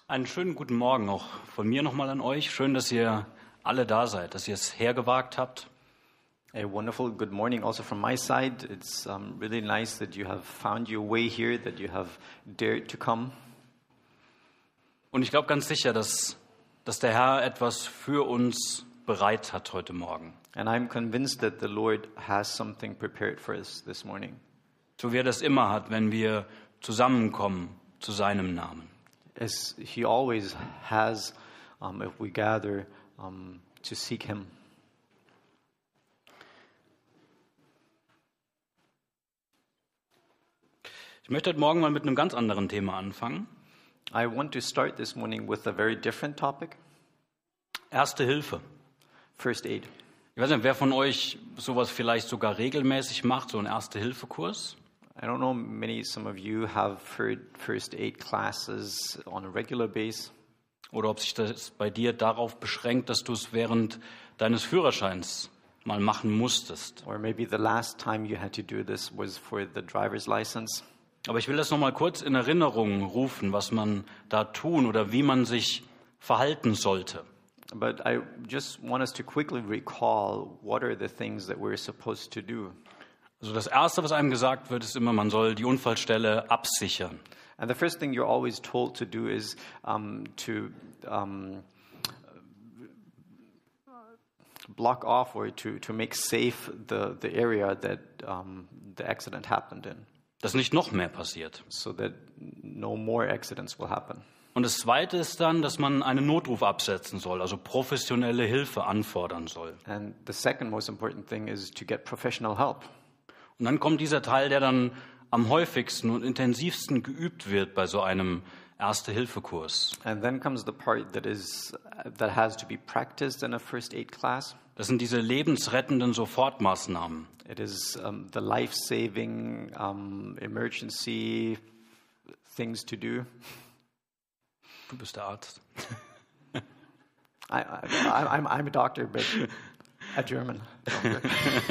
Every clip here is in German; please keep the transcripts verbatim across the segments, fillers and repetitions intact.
Einen schönen guten Morgen auch von mir nochmal an euch. Schön, dass ihr alle da seid, dass ihr es hergewagt habt. A wonderful good morning also from my side. It's um, really nice that you have found your way here, that you have dared to come. Und ich glaube ganz sicher, dass, dass der Herr etwas für uns bereit hat heute Morgen. And I'm convinced that the Lord has something prepared for us this morning. So wie er das immer hat, wenn wir zusammenkommen zu seinem Namen. As he always has um, if we gather um, to seek him. Ich möchte heute Morgen mal mit einem ganz anderen Thema anfangen. I want to start this morning with a very different topic. Erste Hilfe. First aid. Ich weiß nicht, wer von euch sowas vielleicht sogar regelmäßig macht, so einen Erste-Hilfe-Kurs? I don't know, many, some of you have heard first aid classes on a regular basis. Oder ob sich das bei dir darauf beschränkt, dass du es während deines Führerscheins mal machen musstest. Or maybe the last time you had to do this was for the driver's license. Aber ich will das noch mal kurz in Erinnerung rufen, was man da tun oder wie man sich verhalten sollte. But I just want us to quickly recall what are the things that we're supposed to do. Also das Erste, was einem gesagt wird, ist immer, man soll die Unfallstelle absichern. And the first thing you're always told to do is um, to um, block off or to, to make safe the, the area that um, the accident happened in. Dass nicht noch mehr passiert. So that no more accidents will happen. Und das Zweite ist dann, dass man einen Notruf absetzen soll, also professionelle Hilfe anfordern soll. And the second most important thing is to get professional help. Und dann kommt dieser Teil, der dann am häufigsten und intensivsten geübt wird bei so einem Erste-Hilfe-Kurs. And then comes the part that is that has to be practiced in a first aid class. Das sind diese lebensrettenden Sofortmaßnahmen. It is um, the life-saving um, emergency things to do. Du bist der Arzt. I, I, I'm, I'm a doctor, but a German doctor.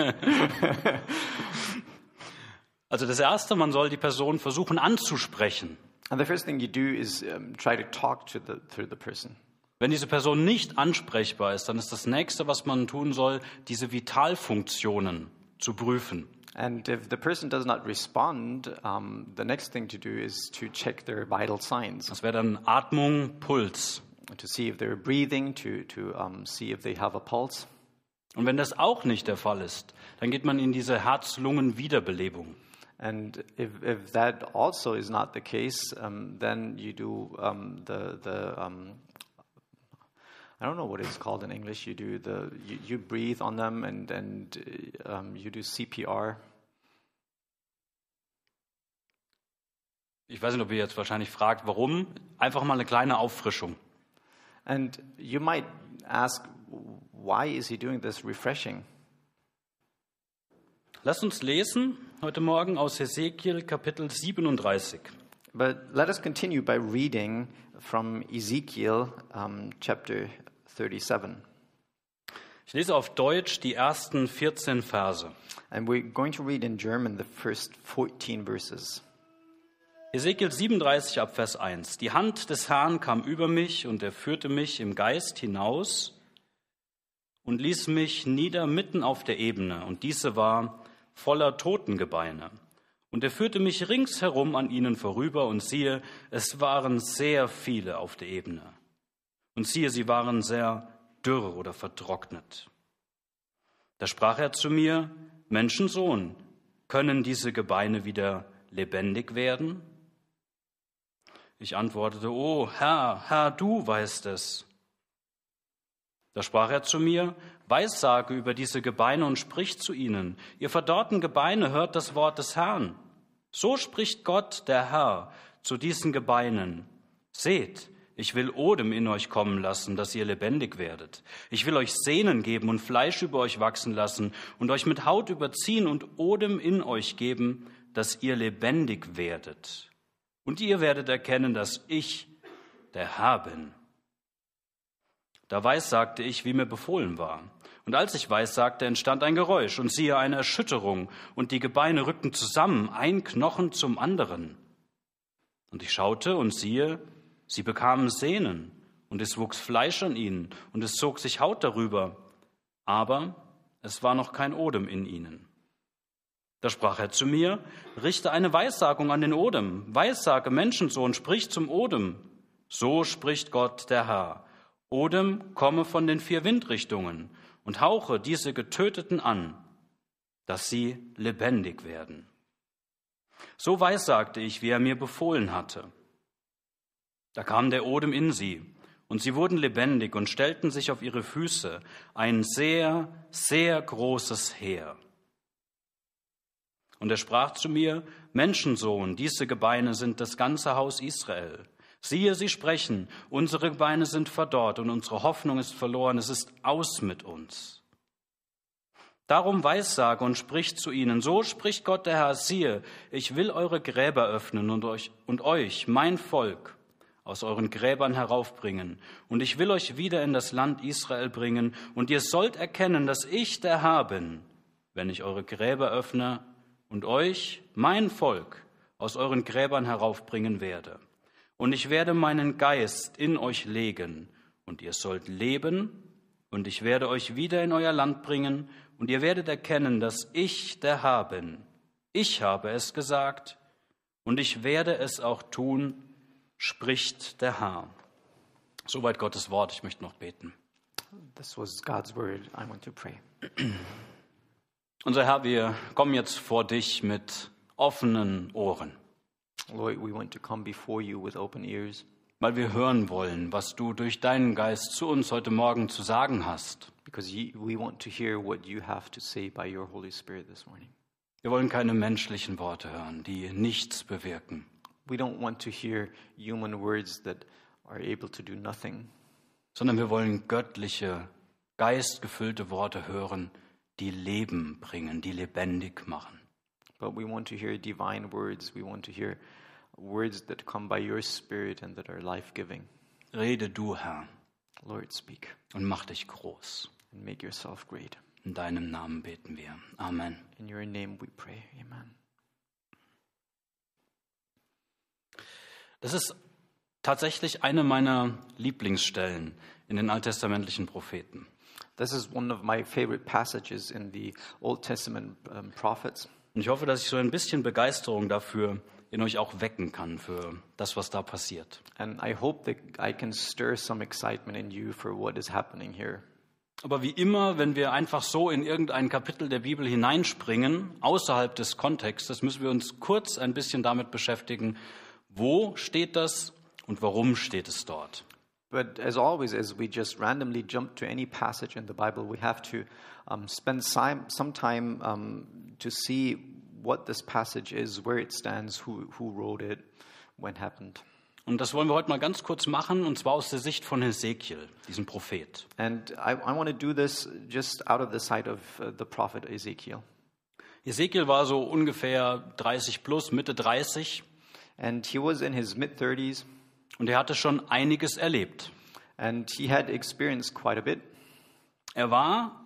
Also das Erste, man soll die Person versuchen anzusprechen. And the first thing you do is um, try to talk to the to the person. Wenn diese Person nicht ansprechbar ist, dann ist das Nächste, was man tun soll, diese Vitalfunktionen zu prüfen. And if the person does not respond, um, the next thing to do is to check their vital signs. Das wäre dann Atmung, Puls. To see if they're breathing, to to um, see if they have a pulse. Und wenn das auch nicht der Fall ist, dann geht man in diese Herz-Lungen-Wiederbelebung. And if if that also is not the case, um, then you do um, the the um, I don't know what it's called in English. You do the you, you breathe on them and and um, you do C P R. Ich weiß nicht, ob ihr jetzt wahrscheinlich fragt, warum. Einfach mal eine kleine Auffrischung. And you might ask, why is he doing this refreshing? Lasst uns lesen heute Morgen aus Hesekiel Kapitel siebenunddreißig. But let us continue by reading from Ezekiel um, chapter thirty-seven. Ich lese auf Deutsch die ersten vierzehn Verse. And we're going to read in German the first fourteen verses. Hesekiel siebenunddreißig ab Vers eins. Die Hand des Herrn kam über mich und er führte mich im Geist hinaus und ließ mich nieder mitten auf der Ebene. Und diese war voller Totengebeine. Und er führte mich ringsherum an ihnen vorüber und siehe, es waren sehr viele auf der Ebene. Und siehe, sie waren sehr dürr oder vertrocknet. Da sprach er zu mir, Menschensohn, können diese Gebeine wieder lebendig werden? Ich antwortete, oh Herr, Herr, du weißt es. Da sprach er zu mir, Weissage über diese Gebeine und sprich zu ihnen. Ihr verdorrten Gebeine, hört das Wort des Herrn. So spricht Gott, der Herr, zu diesen Gebeinen. Seht, ich will Odem in euch kommen lassen, dass ihr lebendig werdet. Ich will euch Sehnen geben und Fleisch über euch wachsen lassen und euch mit Haut überziehen und Odem in euch geben, dass ihr lebendig werdet. Und ihr werdet erkennen, dass ich der Herr bin. Da weissagte ich, wie mir befohlen war. Und als ich weissagte, entstand ein Geräusch und siehe eine Erschütterung und die Gebeine rückten zusammen, ein Knochen zum anderen. Und ich schaute und siehe, Sie bekamen Sehnen, und es wuchs Fleisch an ihnen, und es zog sich Haut darüber, aber es war noch kein Odem in ihnen. Da sprach er zu mir, richte eine Weissagung an den Odem, weissage, Menschensohn, sprich zum Odem. So spricht Gott, der Herr. Odem, komme von den vier Windrichtungen und hauche diese Getöteten an, dass sie lebendig werden. So weissagte ich, wie er mir befohlen hatte. Da kam der Odem in sie, und sie wurden lebendig und stellten sich auf ihre Füße, ein sehr, sehr großes Heer. Und er sprach zu mir, Menschensohn, diese Gebeine sind das ganze Haus Israel. Siehe, sie sprechen, unsere Gebeine sind verdorrt und unsere Hoffnung ist verloren, es ist aus mit uns. Darum weissage und sprich zu ihnen, so spricht Gott der Herr, siehe, ich will eure Gräber öffnen und euch, und euch, mein Volk, aus euren Gräbern heraufbringen. Und ich will euch wieder in das Land Israel bringen, und ihr sollt erkennen, dass ich der Herr bin, wenn ich eure Gräber öffne und euch, mein Volk, aus euren Gräbern heraufbringen werde. Und ich werde meinen Geist in euch legen, und ihr sollt leben, und ich werde euch wieder in euer Land bringen, und ihr werdet erkennen, dass ich der Herr bin. Ich habe es gesagt, und ich werde es auch tun, spricht der Herr. Soweit Gottes Wort. Ich möchte noch beten. This was God's word. I want to pray. Unser Herr, wir kommen jetzt vor dich mit offenen Ohren, Lord, we want to come before you with open ears weil wir hören wollen, was du durch deinen Geist zu uns heute Morgen zu sagen hast. because you, we want to hear what you have to say by your Holy Spirit this morning. Wir wollen keine menschlichen Worte hören, die nichts bewirken. We don't want to hear human words that are able to do nothing, sondern wir wollen göttliche, geistgefüllte Worte hören, die Leben bringen, die lebendig machen. but we want to hear divine words. We want to hear words that come by your Spirit and that are life-giving. Rede du, Herr, Lord, speak und mach dich groß. and make yourself great. In deinem Namen beten wir. Amen. In your name we pray. Amen. Das ist tatsächlich eine meiner Lieblingsstellen in den alttestamentlichen Propheten. This is one of my favorite passages in the Old Testament um, prophets. Und ich hoffe, dass ich so ein bisschen Begeisterung dafür in euch auch wecken kann, für das, was da passiert. And I hope that I can stir some excitement in you for what is happening here. Aber wie immer, wenn wir einfach so in irgendein Kapitel der Bibel hineinspringen, außerhalb des Kontextes, müssen wir uns kurz ein bisschen damit beschäftigen, wo steht das und warum steht es dort. But as always, as we just randomly jump to any passage in the Bible, we have to um, spend some, some time um, to see what this passage is, where it stands, who, who wrote it, when it happened. Und das wollen wir heute mal ganz kurz machen, und zwar aus der Sicht von Hesekiel, diesem Prophet. And I, I want to do this just out of the sight of uh, the prophet Ezekiel. Hesekiel war so ungefähr dreißig plus, Mitte dreißig, And he was in his mid-thirties, und er hatte schon einiges erlebt. and he had experienced quite a bit. Er war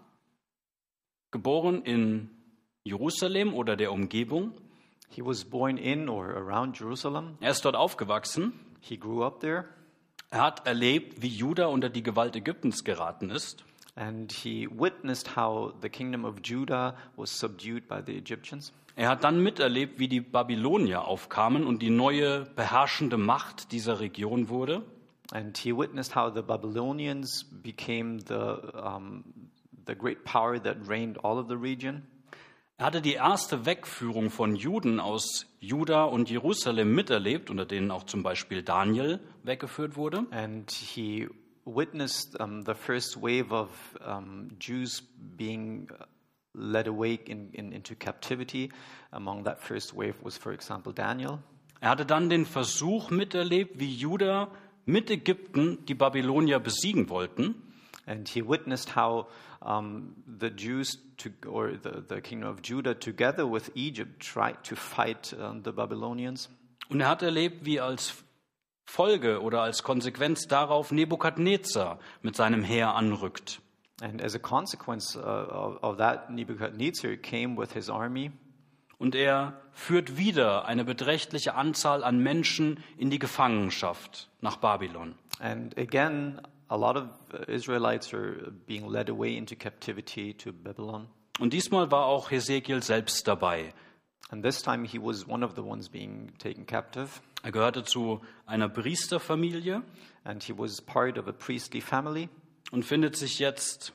geboren in Jerusalem oder der Umgebung. He was born in or around Jerusalem. Er ist dort aufgewachsen. He grew up there, Er hat erlebt, wie Juda unter die Gewalt Ägyptens geraten ist. and he witnessed how the kingdom of Judah was subdued by the Egyptians. Er hat dann miterlebt, wie die Babylonier aufkamen und die neue beherrschende Macht dieser Region wurde. And he witnessed how the Babylonians became the, um, the great power that reigned all of the region. Er hatte die erste Wegführung von Juden aus Juda und Jerusalem miterlebt, unter denen auch zum Beispiel Daniel weggeführt wurde. And he witnessed um, the first wave of um, Jews being led away in, in, into captivity. Among that first wave was, for example, Daniel. Er hatte dann den Versuch miterlebt, wie Juda mit Ägypten die Babylonier besiegen wollten. And he witnessed how um, the Jews to, or the, the kingdom of Judah together with Egypt tried to fight um, the Babylonians. Und er hat erlebt, wie als Folge oder als Konsequenz darauf Nebukadnezar mit seinem Heer anrückt. And as a consequence uh, of, of that, Nebuchadnezzar came with his army. Und er führt wieder eine beträchtliche Anzahl an Menschen in die Gefangenschaft nach Babylon. And again, a lot of Israelites are being led away into captivity to Babylon. Und diesmal war auch Hesekiel selbst dabei. And this time he was one of the ones being taken captive. Er gehörte zu einer Priesterfamilie And he was part of a priestly family. und findet sich jetzt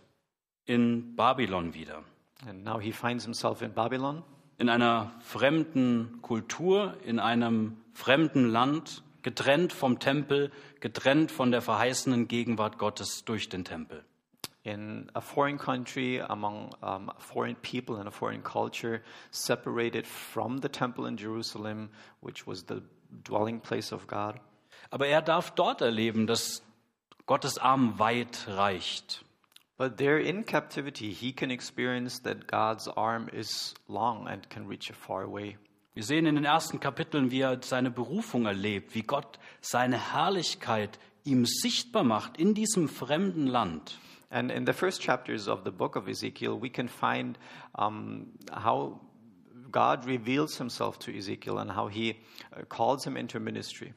in Babylon wieder. And now he finds himself in Babylon. In einer fremden Kultur, in einem fremden Land, getrennt vom Tempel, getrennt von der verheißenen Gegenwart Gottes durch den Tempel. In a foreign country, among um, foreign people and a foreign culture, separated from the temple in Jerusalem, which was the dwelling place of God. Aber er darf dort erleben, dass Gottes Arm weit reicht. But there in captivity, he can experience that God's arm is long and can reach far away. Wir sehen in den ersten Kapiteln, wie er seine Berufung erlebt, wie Gott seine Herrlichkeit ihm sichtbar macht in diesem fremden Land. And in the first chapters of the book of Ezekiel, we can find um, how God reveals himself to Ezekiel and how he uh, calls him into ministry.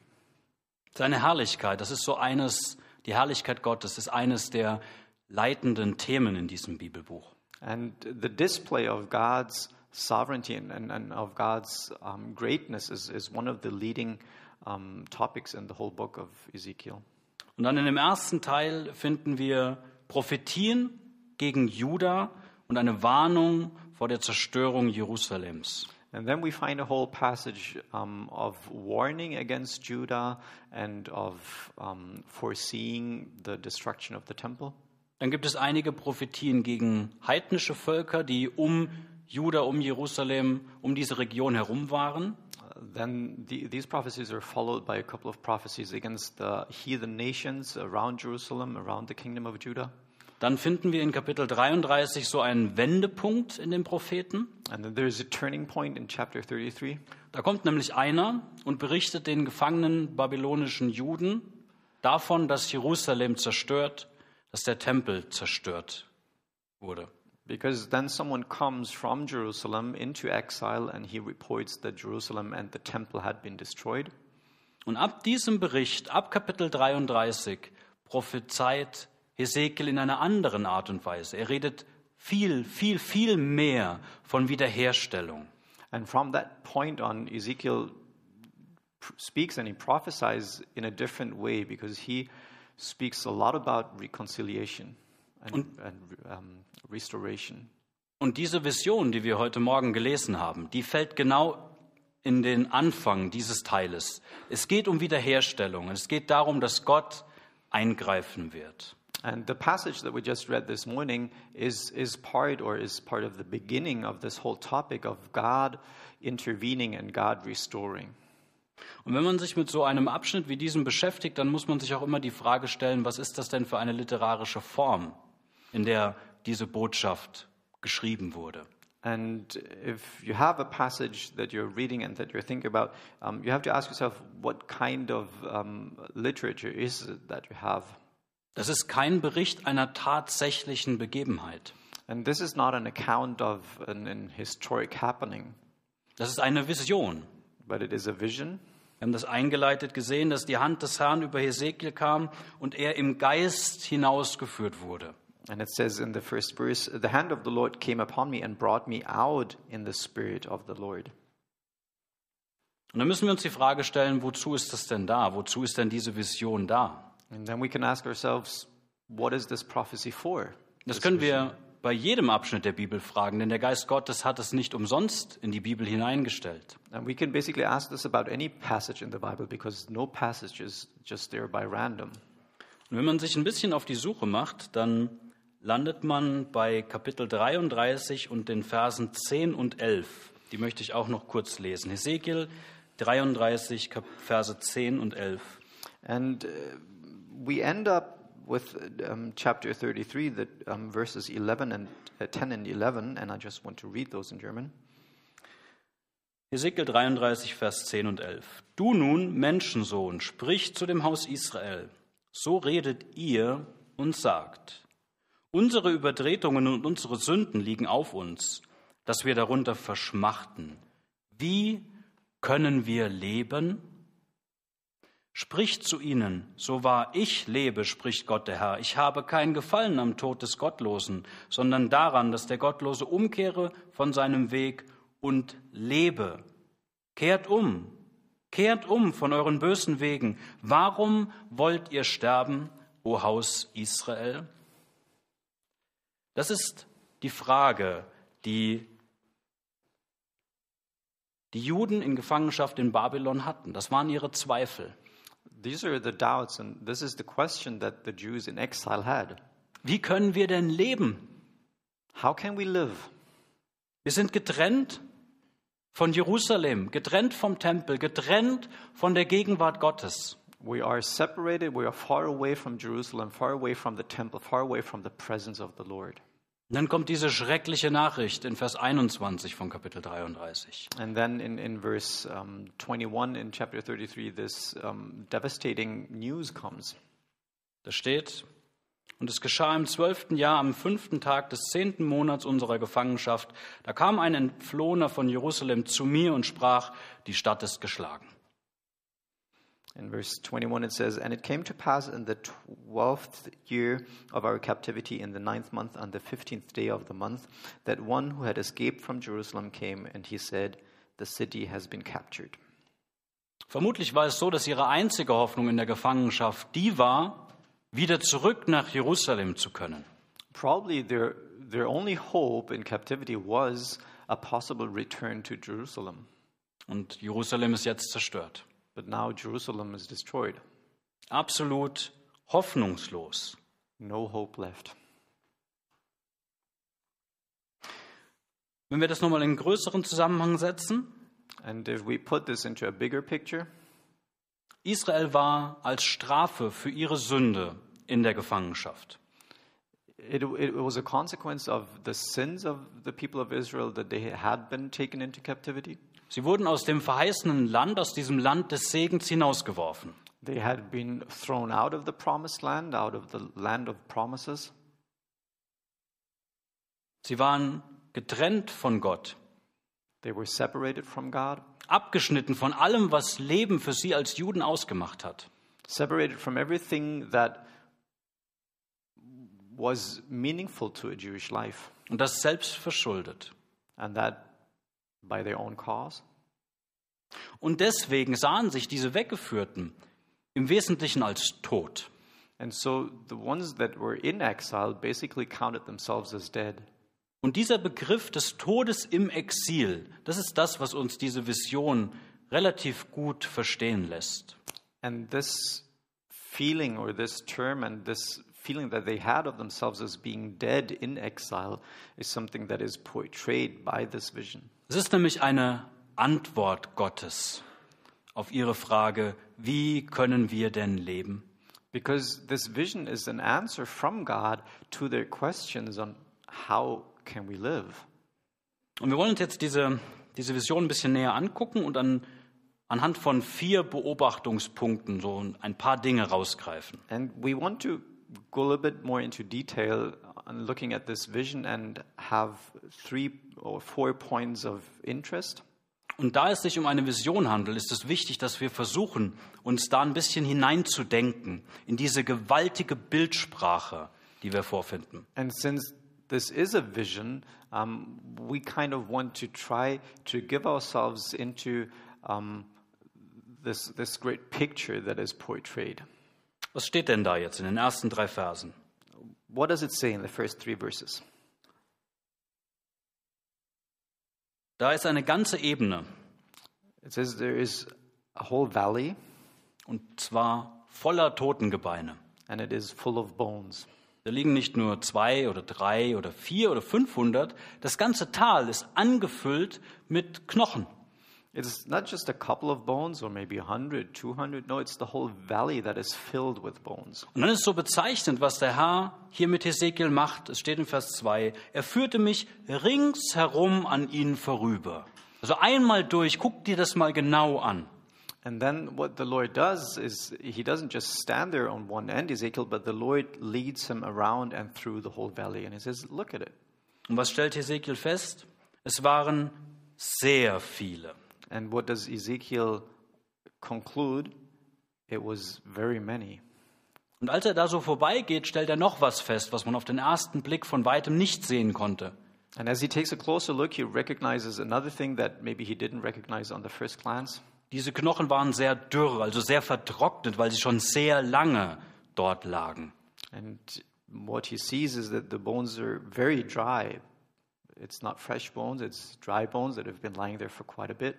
Seine Herrlichkeit, das ist so eines, die Herrlichkeit Gottes ist eines der leitenden Themen in diesem Bibelbuch. And the display of God's sovereignty and, and, and of God's um, greatness is, is one of the leading um, topics in the whole book of Ezekiel. Und dann in dem ersten Teil finden wir Prophetien gegen Juda und eine Warnung vor der Zerstörung Jerusalems. And then we find a whole passage um, of warning against Judah and of um, foreseeing the destruction of the temple. Dann gibt es einige Prophetien gegen heidnische Völker, die um Juda, um Jerusalem, um diese Region herum waren. Uh, then the, these prophecies are followed by a couple of prophecies against the heathen nations around Jerusalem, around the kingdom of Judah. Dann finden wir in Kapitel dreiunddreißig so einen Wendepunkt in den Propheten. And then there's a turning point in chapter thirty-three. Da kommt nämlich einer und berichtet den gefangenen babylonischen Juden davon, dass Jerusalem zerstört, dass der Tempel zerstört wurde. Because then someone comes from Jerusalem into exile and he reports that Jerusalem and the temple had been destroyed. Und ab diesem Bericht, ab Kapitel dreiunddreißig, prophezeit Hesekiel in einer anderen Art und Weise. Er redet viel, viel, viel mehr von Wiederherstellung. And from that point on, Ezekiel speaks and he prophesies in a different way because he speaks a lot about reconciliation and, Und- and um, restoration. Und diese Vision, die wir heute Morgen gelesen haben, die fällt genau in den Anfang dieses Teiles. Es geht um Wiederherstellung. Es geht darum, dass Gott eingreifen wird. And the passage that we just read this morning is, is part or is part of the beginning of this whole topic of God intervening and God restoring. Und wenn man sich mit so einem Abschnitt wie diesem beschäftigt, dann muss man sich auch immer die Frage stellen, was ist das denn für eine literarische Form, in der diese Botschaft geschrieben wurde? And if you have a passage that you're reading and that you're thinking about, um, you have to ask yourself, what kind of um, literature is it that you have? Das ist kein Bericht einer tatsächlichen Begebenheit. And this is not an account of an, an historic happening, Das ist eine Vision. but it is a vision. Wir haben das eingeleitet gesehen, dass die Hand des Herrn über Hesekiel kam und er im Geist hinausgeführt wurde. And it says in the first verse, the hand of the Lord came upon me and brought me out in the spirit of the Lord. Und dann müssen wir uns die Frage stellen, wozu ist das denn da? Wozu ist denn diese Vision da? And then we can ask ourselves, what is this prophecy for? Das This können vision? wir bei jedem Abschnitt der Bibel fragen, denn der Geist Gottes hat es nicht umsonst in die Bibel hineingestellt. And we can basically ask this about any passage in the Bible because no passage is just there by random. Und wenn man sich ein bisschen auf die Suche macht, dann landet man bei Kapitel dreiunddreißig und den Versen zehn und elf. Die möchte ich auch noch kurz lesen. Hesekiel dreiunddreißig, Kap- Verse zehn und elf. And uh, we end up with um, chapter thirty-three, that um, verses eleven and uh, ten and eleven, and I just want to read those in German. Hesekiel dreiunddreißig, Vers zehn und elf. Du nun, Menschensohn, sprich zu dem Haus Israel. So redet ihr und sagt, unsere Übertretungen und unsere Sünden liegen auf uns, dass wir darunter verschmachten. wie können wir leben? Spricht zu ihnen, so wahr ich lebe, spricht Gott der Herr. Ich habe kein Gefallen am Tod des Gottlosen, sondern daran, dass der Gottlose umkehre von seinem Weg und lebe. Kehrt um, kehrt um von euren bösen Wegen. Warum wollt ihr sterben, o Haus Israel? Das ist die Frage, die die Juden in Gefangenschaft in Babylon hatten. Das waren ihre Zweifel. These are the doubts, and this is the question that the Jews in exile had. Wie können wir denn leben? How can we live? Wir sind getrennt von Jerusalem, getrennt vom Tempel, getrennt von der Gegenwart Gottes. We are separated, we are far away from Jerusalem, far away from the temple, far away from the presence of the Lord. Und dann kommt diese schreckliche Nachricht in Vers einundzwanzig von Kapitel dreiunddreißig. And then in, in verse um, twenty-one in chapter thirty-three, this um, devastating news comes. Da steht, und es geschah im zwölften Jahr, am fünften Tag des zehnten Monats unserer Gefangenschaft, da kam ein Entflohener von Jerusalem zu mir und sprach, die Stadt ist geschlagen. In verse twenty-one it says, And it came to pass in the twelfth year of our captivity, in the ninth month, on the fifteenth day of the month, that one who had escaped from Jerusalem came, and he said, The city has been captured. Vermutlich war es so, dass ihre einzige Hoffnung in der Gefangenschaft die war, wieder zurück nach Jerusalem zu können. Probably their, their only hope in captivity was a possible return to Jerusalem. Und Jerusalem ist jetzt zerstört. But now Jerusalem is destroyed. Absolut hoffnungslos. No hope left. Wenn wir das nochmal in einen größeren Zusammenhang setzen, And if we put this into a bigger picture, Israel war als Strafe für ihre Sünde in der Gefangenschaft. it, it was a consequence of the sins of the people of Israel that they had been taken into captivity. Sie wurden aus dem verheißenen Land, aus diesem Land des Segens hinausgeworfen. They had been thrown out of the promised land, out of the land of promises. Sie waren getrennt von Gott, They were separated from God, abgeschnitten von allem, was Leben für sie als Juden ausgemacht hat. separated from everything that was meaningful to a Jewish life, Und das selbst verschuldet. and that by their own cause. Und deswegen sahen sich diese Weggeführten im Wesentlichen als tot. And so the ones that were in exile basically counted themselves as dead. Und dieser Begriff des Todes im Exil, das ist das, was uns diese Vision relativ gut verstehen lässt. And this feeling or this term and this feeling that they had of themselves as being dead in exile is something that is portrayed by this vision. Es ist nämlich eine Antwort Gottes auf ihre Frage, wie können wir denn leben? Because this vision is an answer from God to their questions on how can we live. Und wir wollen uns jetzt diese, diese Vision ein bisschen näher angucken und an, anhand von vier Beobachtungspunkten so ein paar Dinge rausgreifen. And we want to go a little bit more into detail on looking at this vision and have three or four points of interest. Und da es sich um eine Vision handelt, ist es wichtig, dass wir versuchen, uns da ein bisschen hineinzudenken in diese gewaltige Bildsprache, die wir vorfinden. And since this is a vision, um, we kind of want to try to give ourselves into um, this, this great picture that is portrayed. Was steht denn da jetzt in den ersten drei Versen? What does it say in the first three verses? Da ist eine ganze Ebene, It says there is a whole valley, und zwar voller Totengebeine. and it is full of bones. Da liegen nicht nur zwei oder drei oder vier oder fünfhundert. Das ganze Tal ist angefüllt mit Knochen. It's not just a couple of bones or maybe a hundred, two hundred. No, it's the whole valley that is filled with bones. Und dann ist so bezeichnend, was der Herr hier mit Hesekiel macht. Es steht in Vers zwei. Er führte mich ringsherum an ihnen vorüber. Also einmal durch, guck dir das mal genau an. And then what the Lord does is he doesn't just stand there on one end, Ezekiel, but the Lord leads him around and through the whole valley. And he says, look at it. Und was stellt Hesekiel fest? Es waren sehr viele. And what does Ezekiel conclude? It was very many. Und als er da so vorbeigeht, stellt er noch was fest, was man auf den ersten Blick von weitem nicht sehen konnte. And as he takes a closer look, he recognizes another thing that maybe he didn't recognize on the first glance. Diese Knochen waren sehr dürr, also sehr vertrocknet, weil sie schon sehr lange dort lagen. And what he sees is that the bones are very dry. It's not fresh bones, it's dry bones that have been lying there for quite a bit.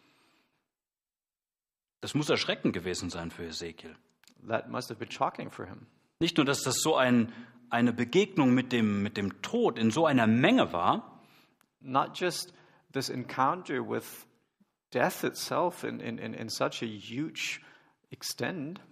Das muss erschreckend gewesen sein für Ezekiel. That must have been shocking for him. Nicht nur, dass das so ein, eine Begegnung mit dem, mit dem Tod in so einer Menge war, Not just this encounter with death itself in, in, in, in such a huge extent,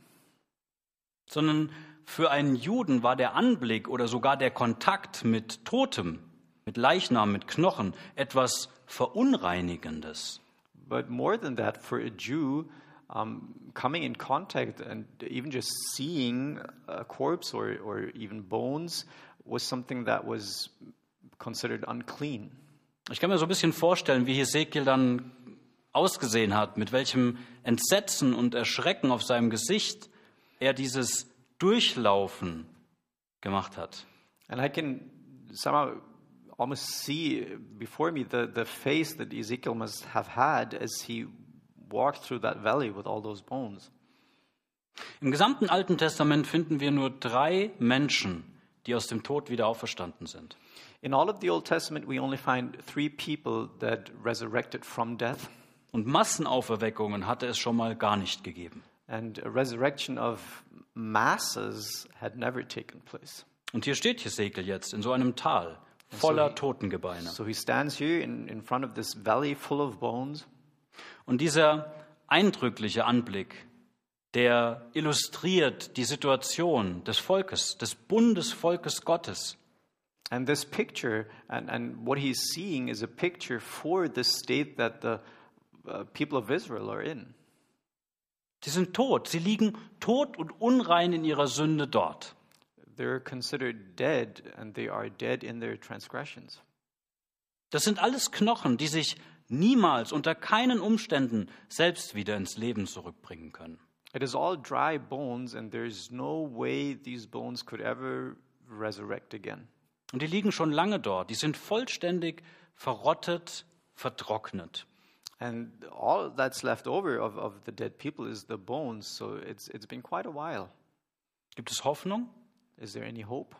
sondern für einen Juden war der Anblick oder sogar der Kontakt mit Totem, mit Leichnam, mit Knochen etwas Verunreinigendes. but more than that, for a Jew, um, coming in contact and even just seeing a corpse or, or even bones was something that was considered unclean. Ich kann mir so ein bisschen vorstellen, wie Hesekiel dann ausgesehen hat, mit welchem Entsetzen und Erschrecken auf seinem Gesicht er dieses Durchlaufen gemacht hat. And I can somehow almost see before me the, the face that Ezekiel must have had as he walked through that valley with all those bones. Im gesamten Alten Testament finden wir nur drei Menschen, die aus dem Tod wieder auferstanden sind. In all of the Old Testament, we only find three people that resurrected from death. Und Massenauferweckungen hatte es schon mal gar nicht gegeben. And a resurrection of masses had never taken place. Und hier steht Hesekiel jetzt in so einem Tal voller Totengebeine. So he stands here in, in front of this valley full of bones. Und dieser eindrückliche Anblick, der illustriert die Situation des Volkes, des Bundesvolkes Gottes. And this picture, and, and what he's seeing is a picture for the state that the uh, people of Israel are in. Sie sind tot, sie liegen tot und unrein in ihrer Sünde dort. They're considered dead, and they are dead in their transgressions. Das sind alles Knochen, die sich niemals unter keinen Umständen selbst wieder ins Leben zurückbringen können. It is all dry bones, and there's no way these bones could ever resurrect again. Und die liegen schon lange dort, die sind vollständig verrottet, vertrocknet. And all that's left over of, of the dead people is the bones, so it's it's been quite a while. Gibt es Hoffnung? Is there any hope?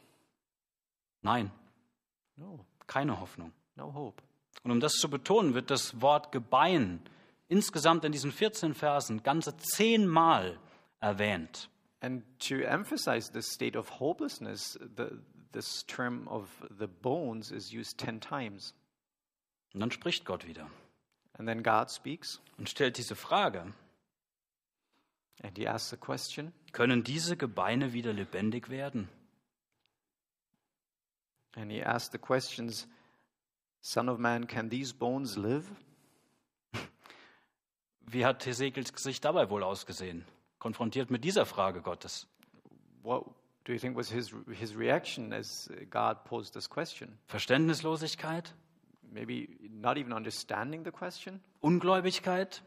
Nein, No, keine Hoffnung. no hope. Und um das zu betonen, wird das Wort Gebein insgesamt in diesen vierzehn Versen ganze zehnmal erwähnt. And to emphasize this state of hopelessness, the, this term of the bones is used ten times. Und dann spricht Gott wieder And then God speaks, und stellt diese Frage: and he asks a question. Können diese Gebeine wieder lebendig werden? And he asks the questions, Son of man, can these bones live? Wie hat Hesekiels Gesicht dabei wohl ausgesehen, konfrontiert mit dieser Frage Gottes? What do you think was his his reaction as God posed this question? Verständnislosigkeit? Maybe not even understanding the question? Ungläubigkeit?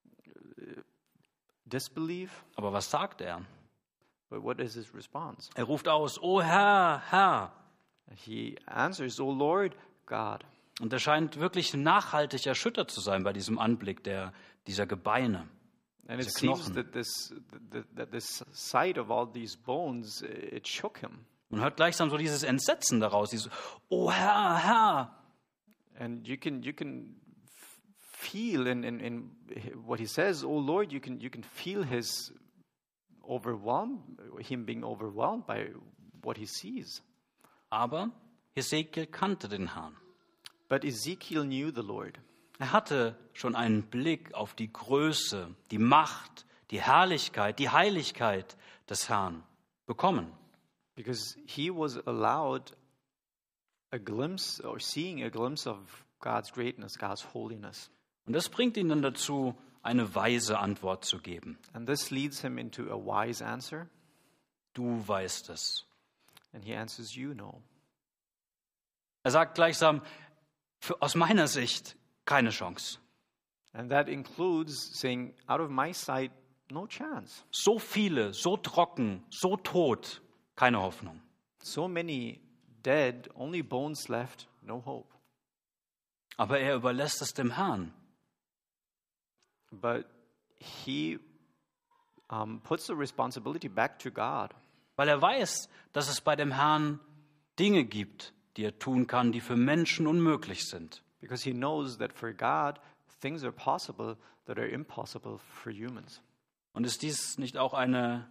Disbelief? Aber was sagt er? But what is his response? Er ruft aus: O Herr, Herr! He answers, O Lord God. Und er scheint wirklich nachhaltig erschüttert zu sein bei diesem Anblick der, dieser Gebeine. And it Diese seems Knochen. that this that, that this sight of all these bones, it shook him. Man hört gleichsam so dieses Entsetzen daraus, dieses: O Herr, Herr! And you can you can f- feel in, in, in what he says, "Oh Lord," you can you can feel his overwhelmed, him being overwhelmed by what he sees. Aber Hesekiel kannte den Herrn. But Ezekiel knew the Lord. Er hatte schon einen Blick auf die Größe, die Macht, die Herrlichkeit, die Heiligkeit des Herrn bekommen. Because he was allowed a glimpse or seeing a glimpse of God's greatness, God's holiness. Und das bringt ihn dann dazu, eine weise Antwort zu geben. And this leads him into a wise answer. Du weißt es. And he answers, you know. Er sagt gleichsam: für, aus meiner Sicht keine Chance. And that includes saying, out of my sight, no chance. So viele, so trocken, so tot, keine Hoffnung. So many dead, only bones left, no hope. Aber er überlässt es dem Herrn. But he um, puts the responsibility back to God. Weil er weiß, dass es bei dem Herrn Dinge gibt, die er tun kann, die für Menschen unmöglich sind. Because he knows that for God, things are possible that are impossible for humans. Und ist dies nicht auch eine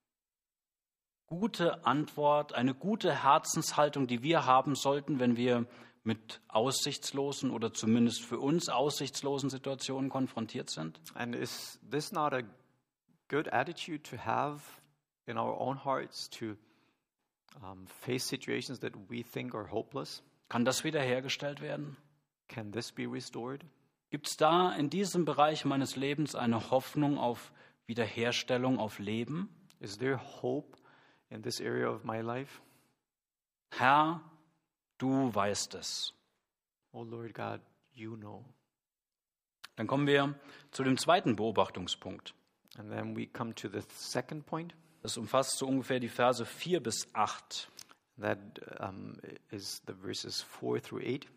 gute Antwort, eine gute Herzenshaltung, die wir haben sollten, wenn wir mit aussichtslosen oder zumindest für uns aussichtslosen Situationen konfrontiert sind? And is this not a good attitude to have in our own hearts to um, face situations that we think are hopeless? Kann das wiederhergestellt werden? Can this be restored? Gibt es da in diesem Bereich meines Lebens eine Hoffnung auf Wiederherstellung, auf Leben? Is there hope in this area of my life? Herr, du weißt es. Oh Lord God, you know. Dann kommen wir zu dem zweiten Beobachtungspunkt. And then we come to the second point. Das umfasst so ungefähr die Verse vier bis acht. That um, is the verses four through eight.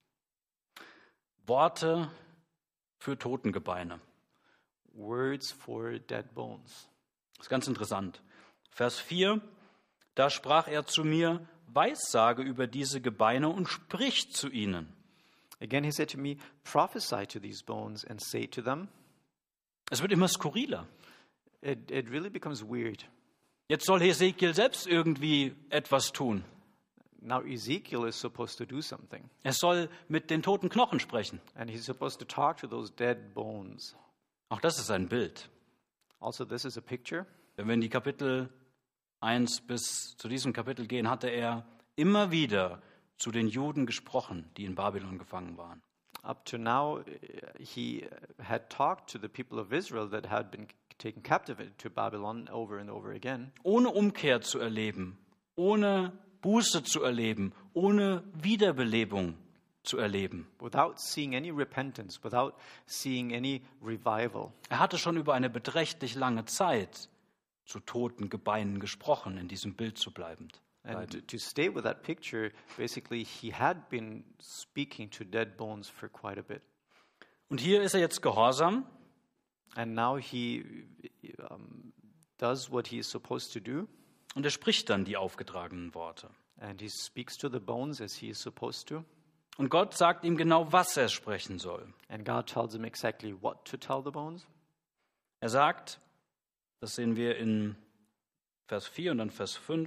Worte für Totengebeine. Words for dead bones. Das ist ganz interessant. Vers vier, da sprach er zu mir, Weissage über diese Gebeine und sprich zu ihnen. Again he said to me, prophesy to these bones and say to them. Es wird immer skurriler. It, it really becomes weird. Jetzt soll Hesekiel selbst irgendwie etwas tun. Now Ezekiel is supposed to do something. Er soll mit den toten Knochen sprechen. And he's supposed to talk to those dead bones. Auch das ist ein Bild. Also this is a picture. Wenn wir in die Kapitel eins bis zu diesem Kapitel gehen, hatte er immer wieder zu den Juden gesprochen, die in Babylon gefangen waren. Up to now, he had talked to the people of Israel that had been taken captive to Babylon over and over again. Ohne Umkehr zu erleben, ohne Buße zu erleben, ohne Wiederbelebung zu erleben. Without seeing any repentance, without seeing any revival. Er hatte schon über eine beträchtlich lange Zeit zu toten Gebeinen gesprochen, in diesem Bild zu bleiben. And to stay with that picture, basically he had been speaking to dead bones for quite a bit. Und hier ist er jetzt gehorsam. And now he um, does what he is supposed to do. Und er spricht dann die aufgetragenen Worte. And he speaks to the bones as he is supposed to. Und Gott sagt ihm genau, was er sprechen soll. And God tells him exactly what to tell the bones. Er sagt, das sehen wir in Vers vier und dann Vers fünf,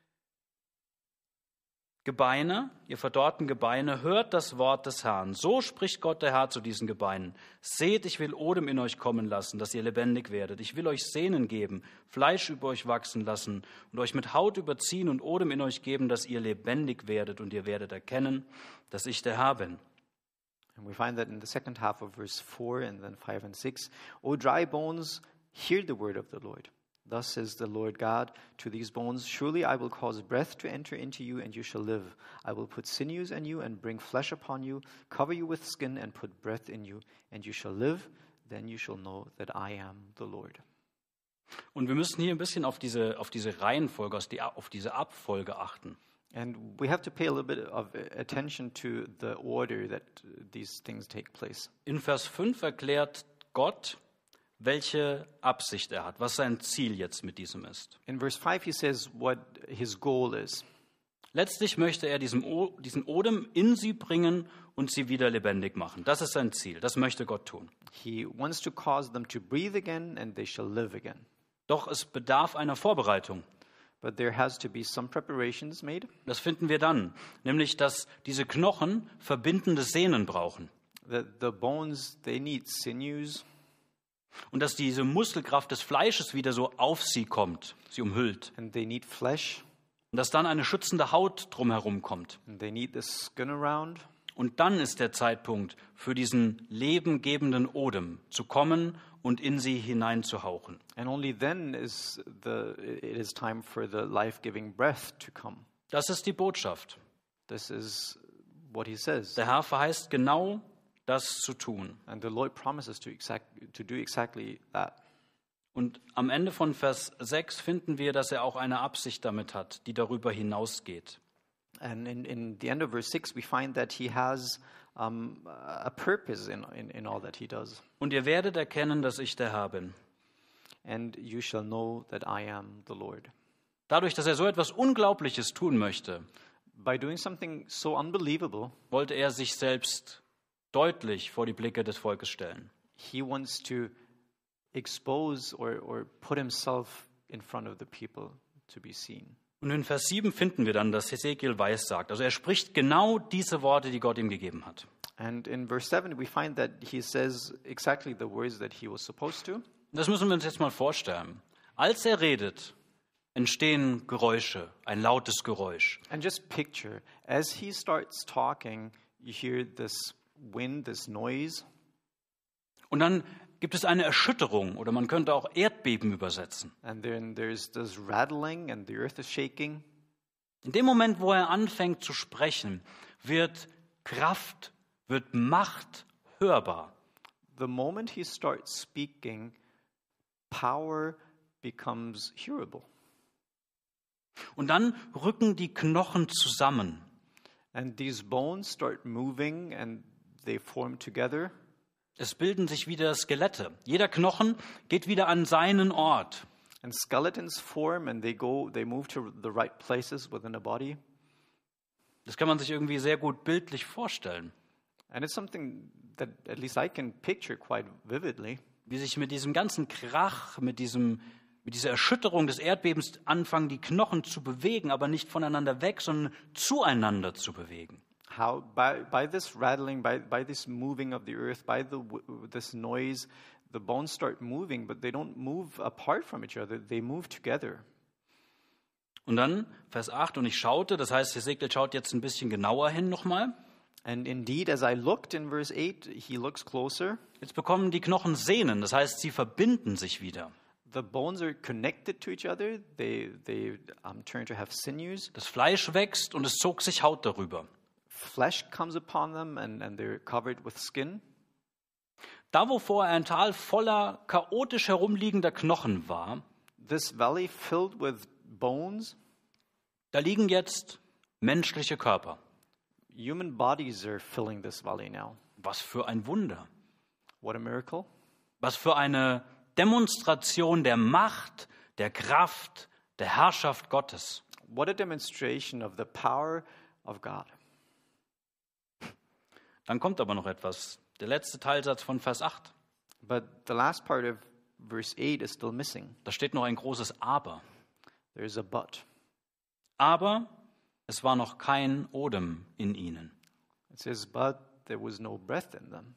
Gebeine, ihr verdorrten Gebeine, hört das Wort des Herrn. So spricht Gott der Herr zu diesen Gebeinen. Seht, ich will Odem in euch kommen lassen, dass ihr lebendig werdet. Ich will euch Sehnen geben, Fleisch über euch wachsen lassen und euch mit Haut überziehen und Odem in euch geben, dass ihr lebendig werdet und ihr werdet erkennen, dass ich der Herr bin. And we find that in the second half of verse four and then five and six. O dry bones, hear the word of the Lord. Thus says the Lord God to these bones, surely I will cause breath to enter into you, and you shall live. I will put sinews in you and bring flesh upon you, cover you with skin and put breath in you, and you shall live. Then you shall know that I am the Lord. Und wir müssen hier ein bisschen auf diese, auf diese Reihenfolge, auf diese Abfolge achten. And we have to pay a little bit of attention to the order that these things take place. In Vers fünf erklärt Gott, welche Absicht er hat, was sein Ziel jetzt mit diesem ist. In verse five he says what his goal is. Letztlich möchte er diesen, o- diesen Odem in sie bringen und sie wieder lebendig machen. Das ist sein Ziel, das möchte Gott tun. He wants to cause them to breathe again and they shall live again. Doch es bedarf einer Vorbereitung. But there has to be some preparations made. Das finden wir dann, nämlich dass diese Knochen verbindende Sehnen brauchen The, the bones, they need sinews. und dass diese Muskelkraft des Fleisches wieder so auf sie kommt, sie umhüllt. And they need flesh. Und dass dann eine schützende Haut drumherum kommt. And they need the skin around. Und dann ist der Zeitpunkt für diesen lebengebenden Odem zu kommen und in sie hineinzuhauchen. And only then is the it is time for the life-giving breath to come. Das ist die Botschaft. This is what he says. Der Herr verheißt genau das zu tun. And the Lord promises to, exact, to do exactly that. Und am Ende von Vers sechs finden wir, dass er auch eine Absicht damit hat, die darüber hinausgeht. And in, in the end of verse six, we find that he has um, a purpose in, in, in all that he does. Und ihr werdet erkennen, dass ich der Herr bin. And you shall know that I am the Lord. Dadurch, dass er so etwas Unglaubliches tun möchte, By doing something so unbelievable, wollte er sich selbst deutlich vor die Blicke des Volkes stellen. he wants to expose or, or put himself in front of the people to be seen. Und in Vers sieben finden wir dann, dass Hesekiel weissagt. Also er spricht genau diese Worte, die Gott ihm gegeben hat. And in verse seven, we find that he says exactly the words that he was supposed to. Und das müssen wir uns jetzt mal vorstellen. Als er redet, entstehen Geräusche, ein lautes Geräusch. And just picture, as he starts talking, you hear this wind, this noise. Und dann gibt es eine Erschütterung oder man könnte auch Erdbeben übersetzen. And then there's this rattling and the earth is shaking. In dem Moment, wo er anfängt zu sprechen, wird Kraft, wird Macht hörbar. The moment he starts speaking, power becomes hearable. Und dann rücken die Knochen zusammen. And these bones start moving and they form together. Es bilden sich wieder Skelette. Jeder Knochen geht wieder an seinen Ort. And skeletons form and they go, they move to the right places within a body. Das kann man sich irgendwie sehr gut bildlich vorstellen, And it's something that at least I can picture quite vividly. wie sich mit diesem ganzen Krach, mit diesem, mit dieser Erschütterung des Erdbebens anfangen, die Knochen zu bewegen, aber nicht voneinander weg, sondern zueinander zu bewegen. How by, by this rattling, by, by this moving of the earth, by the, w- this noise, the bones start moving, but they don't move apart from each other. They move together. Und dann Vers acht, und ich schaute, das heißt, Hesekiel schaut jetzt ein bisschen genauer hin nochmal. And indeed, as I looked in verse eight, he looks closer. Jetzt bekommen die Knochen Sehnen, das heißt, sie verbinden sich wieder. The bones are connected to each other. They, they um, turn to have sinews. Das Fleisch wächst und es zog sich Haut darüber. Flesh comes upon them and, and they're covered with skin. Da, wo vorher ein Tal voller chaotisch herumliegender Knochen war, This valley filled with bones, da liegen jetzt menschliche Körper. human bodies are filling this valley now. Was für ein Wunder. What a miracle. Was für eine Demonstration der Macht, der Kraft, der Herrschaft Gottes. What a demonstration of the power of God. Dann kommt aber noch etwas. Der letzte Teilsatz von Vers acht. But the last part of verse eight is still missing. Da steht noch ein großes Aber. There's a but. Aber es war noch kein Odem in ihnen. It says, but there was no breath in them.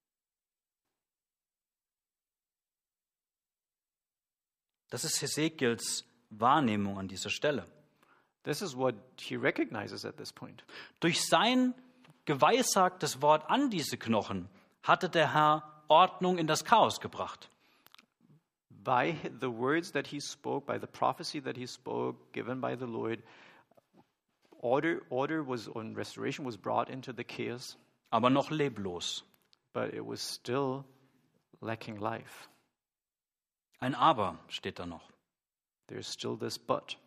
Das ist Hesekiels Wahrnehmung an dieser Stelle. This is what he recognizes at this point. Durch sein geweissagtes Wort an diese Knochen hatte der Herr Ordnung in das Chaos gebracht. By the words that he spoke, by the prophecy that he spoke, given by the Lord, order, order was, and restoration was brought into the chaos, Aber noch leblos. but it was still lacking life. Ein Aber steht da noch. There's still this but.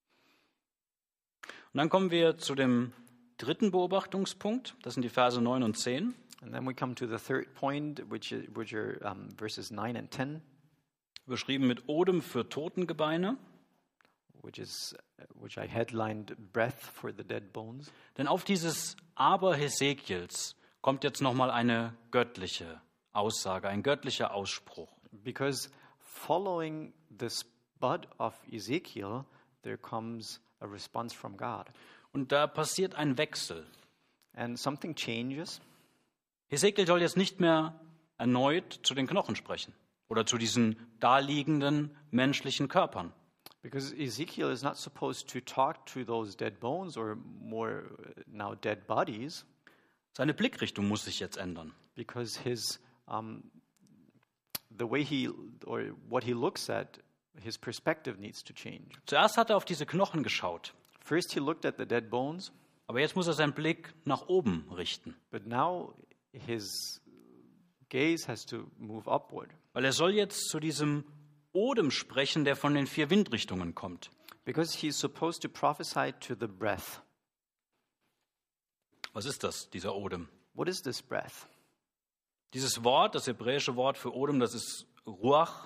Und dann kommen wir zu dem dritten Beobachtungspunkt. Das sind die Verse neun und zehn. And then we come to the third point, which, is, which are um, verses nine and ten, Überschrieben mit Odem für Totengebeine. which is which I headlined breath for the dead bones. Denn auf dieses Aber Hesekiels kommt jetzt nochmal eine göttliche Aussage, ein göttlicher Ausspruch. Because following this but of Ezekiel, there comes a response from God. Und da passiert ein Wechsel. And something changes. Hesekiel soll jetzt nicht mehr erneut zu den Knochen sprechen oder zu diesen daliegenden menschlichen Körpern. Because Ezekiel is not supposed to talk to those dead bones or more uh, now dead bodies, Seine Blickrichtung muss sich jetzt ändern. because his um, the way he or what he looks at, his perspective needs to change. Zuerst hat er auf diese Knochen geschaut, First he looked at the dead bones, aber jetzt muss er seinen Blick nach oben richten. but now his gaze has to move upward. Weil er soll jetzt zu diesem Odem sprechen, der von den vier Windrichtungen kommt. Because he's supposed to prophesy to the breath. Was ist das, dieser Odem? What is this breath? Dieses Wort, das hebräische Wort für Odem, das ist Ruach.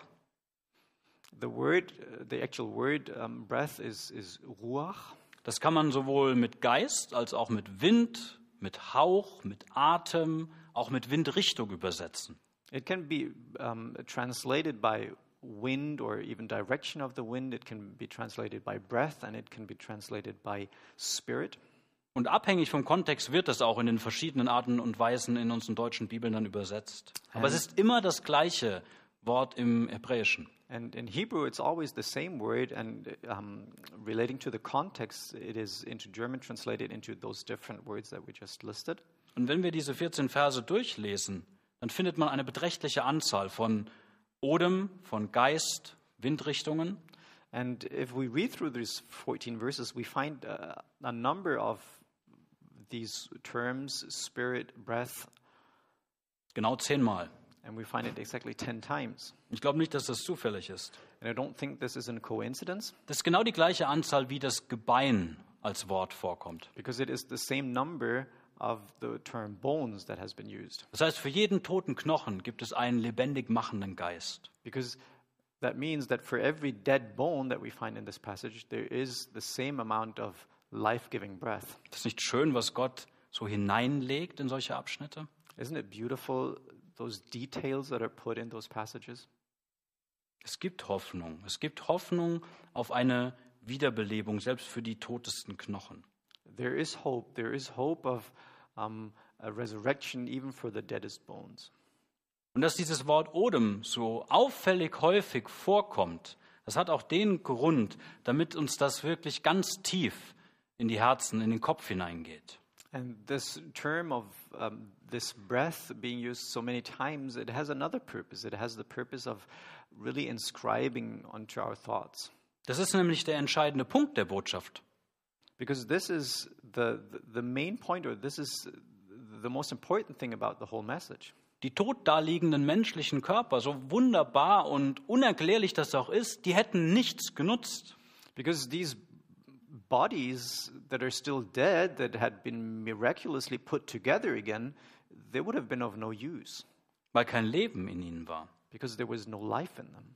The word, uh, the actual word um, breath is, is ruach. Das kann man sowohl mit Geist als auch mit Wind, mit Hauch, mit Atem, auch mit Windrichtung übersetzen. It can be um, translated by wind or even direction of the wind. It can be translated by breath and it can be translated by spirit. Und abhängig vom Kontext wird das auch in den verschiedenen Arten und Weisen in unseren deutschen Bibeln dann übersetzt. Aber es ist immer das gleiche Wort im Hebräischen. And in Hebrew, it's always the same word, and um, relating to the context, it is into German translated into those different words that we just listed. Und wenn wir diese vierzehn Verse durchlesen, dann findet man eine beträchtliche Anzahl von Odem, von Geist, Windrichtungen. And if we read through these fourteen verses, we find uh, a number of these terms, spirit, breath. Genau zehnmal. And we find it exactly ten times. Ich glaube nicht, dass das zufällig ist. And I don't think this is a coincidence. Das ist genau die gleiche Anzahl, wie das Gebein als Wort vorkommt. Because it is the same number of the term bones that has been used. Das heißt, für jeden toten Knochen gibt es einen lebendig machenden Geist. Because that means that for every dead bone that we find in this passage, there is the same amount of life-giving breath. Das ist nicht schön, was Gott so hineinlegt in solche Abschnitte? Isn't it beautiful, those details that are put in those passages? Es gibt Hoffnung. Es gibt Hoffnung auf eine Wiederbelebung, selbst für die totesten Knochen. There is hope. There is hope of um, a resurrection even for the deadest bones. Und dass dieses Wort Odem so auffällig häufig vorkommt, das hat auch den Grund, damit uns das wirklich ganz tief in die Herzen, in den Kopf hineingeht. And this term of um, this breath being used so many times, it has another purpose. It has the purpose of really inscribing onto our thoughts. Das ist nämlich der entscheidende Punkt der Botschaft. Because this is the, the, the main point, or this is the most important thing about the whole message. Die tot daliegenden menschlichen Körper, so wunderbar und unerklärlich das auch ist, die hätten nichts genutzt. Because these bodies that are still dead, that had been miraculously put together again, they would have been of no use. Weil kein Leben in ihnen war. Because there was no life in them.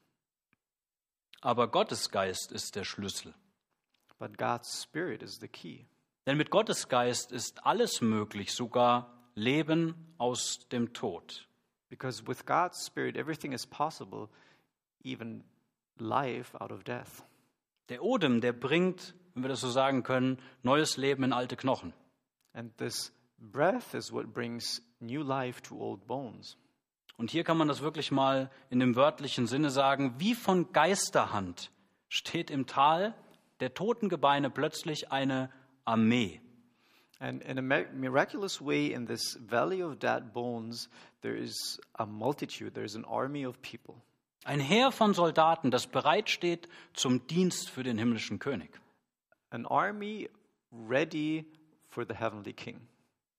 Aber Gottes Geist ist der Schlüssel. But God's Spirit is the key. Denn mit Gottes Geist ist alles möglich, sogar Leben aus dem Tod. Because with God's Spirit, everything is possible, even life out of death. Der Odem, der bringt, wenn wir das so sagen können, neues Leben in alte Knochen. And this breath is what brings new life to old bones. Und hier kann man das wirklich mal in dem wörtlichen Sinne sagen, wie von Geisterhand steht im Tal der toten Gebeine plötzlich eine Armee. And in a miraculous way, in this valley of dead bones, there is a multitude, there is an army of people. Ein Heer von Soldaten, das bereitsteht zum Dienst für den himmlischen König. An army ready for the heavenly king.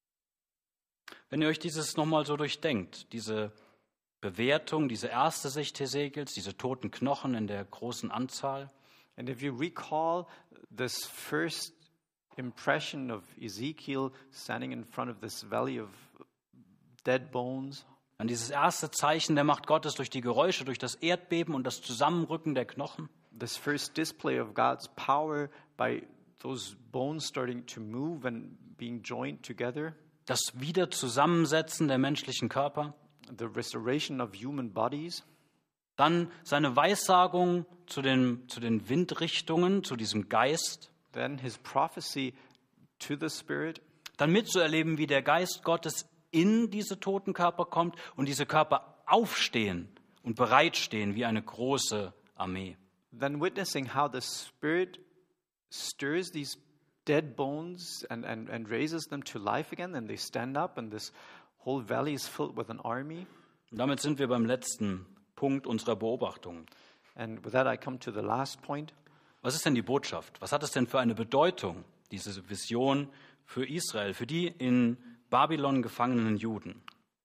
Wenn ihr euch dieses nochmal so durchdenkt, diese Bewertung, diese erste Sicht Hesekiels, diese toten Knochen in der großen Anzahl. And if you recall this first impression of Ezekiel standing in front of this valley of dead bones. An dieses erste Zeichen der Macht Gottes durch die Geräusche, durch das Erdbeben und das Zusammenrücken der Knochen. This first display of God's power by those bones starting to move and being joined together. Das Wiederzusammensetzen der menschlichen Körper. The restoration of human bodies. Dann seine Weissagung zu den, zu den Windrichtungen, zu diesem Geist. Then his prophecy to the Spirit. Dann mitzuerleben, wie der Geist Gottes in diese toten Körper kommt und diese Körper aufstehen und bereitstehen wie eine große Armee. Then witnessing how the Spirit stirs these dead bones and, and, and raises them to life again, and they stand up and this whole valley is filled with an army. Und damit sind wir beim letzten Punkt unserer Beobachtung. And with that I come to the last point. Was ist denn die Botschaft? Was hat es denn für eine Bedeutung, diese Vision für Israel, für die in Babylon gefangenen Juden?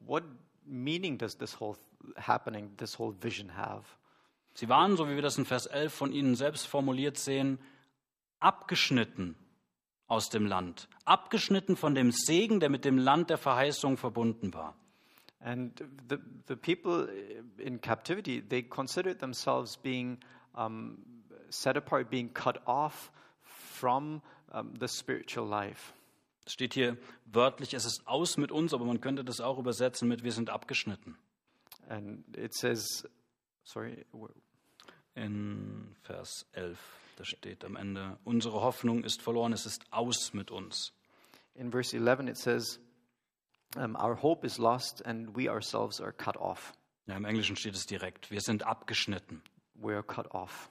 what meaning does this whole happening, this whole vision have? Sie waren, so wie wir das in Vers elf von ihnen selbst formuliert sehen, abgeschnitten aus dem Land, abgeschnitten von dem Segen, der mit dem Land der Verheißung verbunden war. And the the people in captivity, they considered themselves being um, set apart, being cut off from um, the spiritual life. Es steht hier wörtlich, es ist aus mit uns, aber man könnte das auch übersetzen mit wir sind abgeschnitten. And it says, sorry, In Vers elf, da steht am Ende, unsere Hoffnung ist verloren, es ist aus mit uns. in verse eleven it says, um, our hope is lost and we ourselves are cut off. Ja, im Englischen steht es direkt, wir sind abgeschnitten. We are cut off.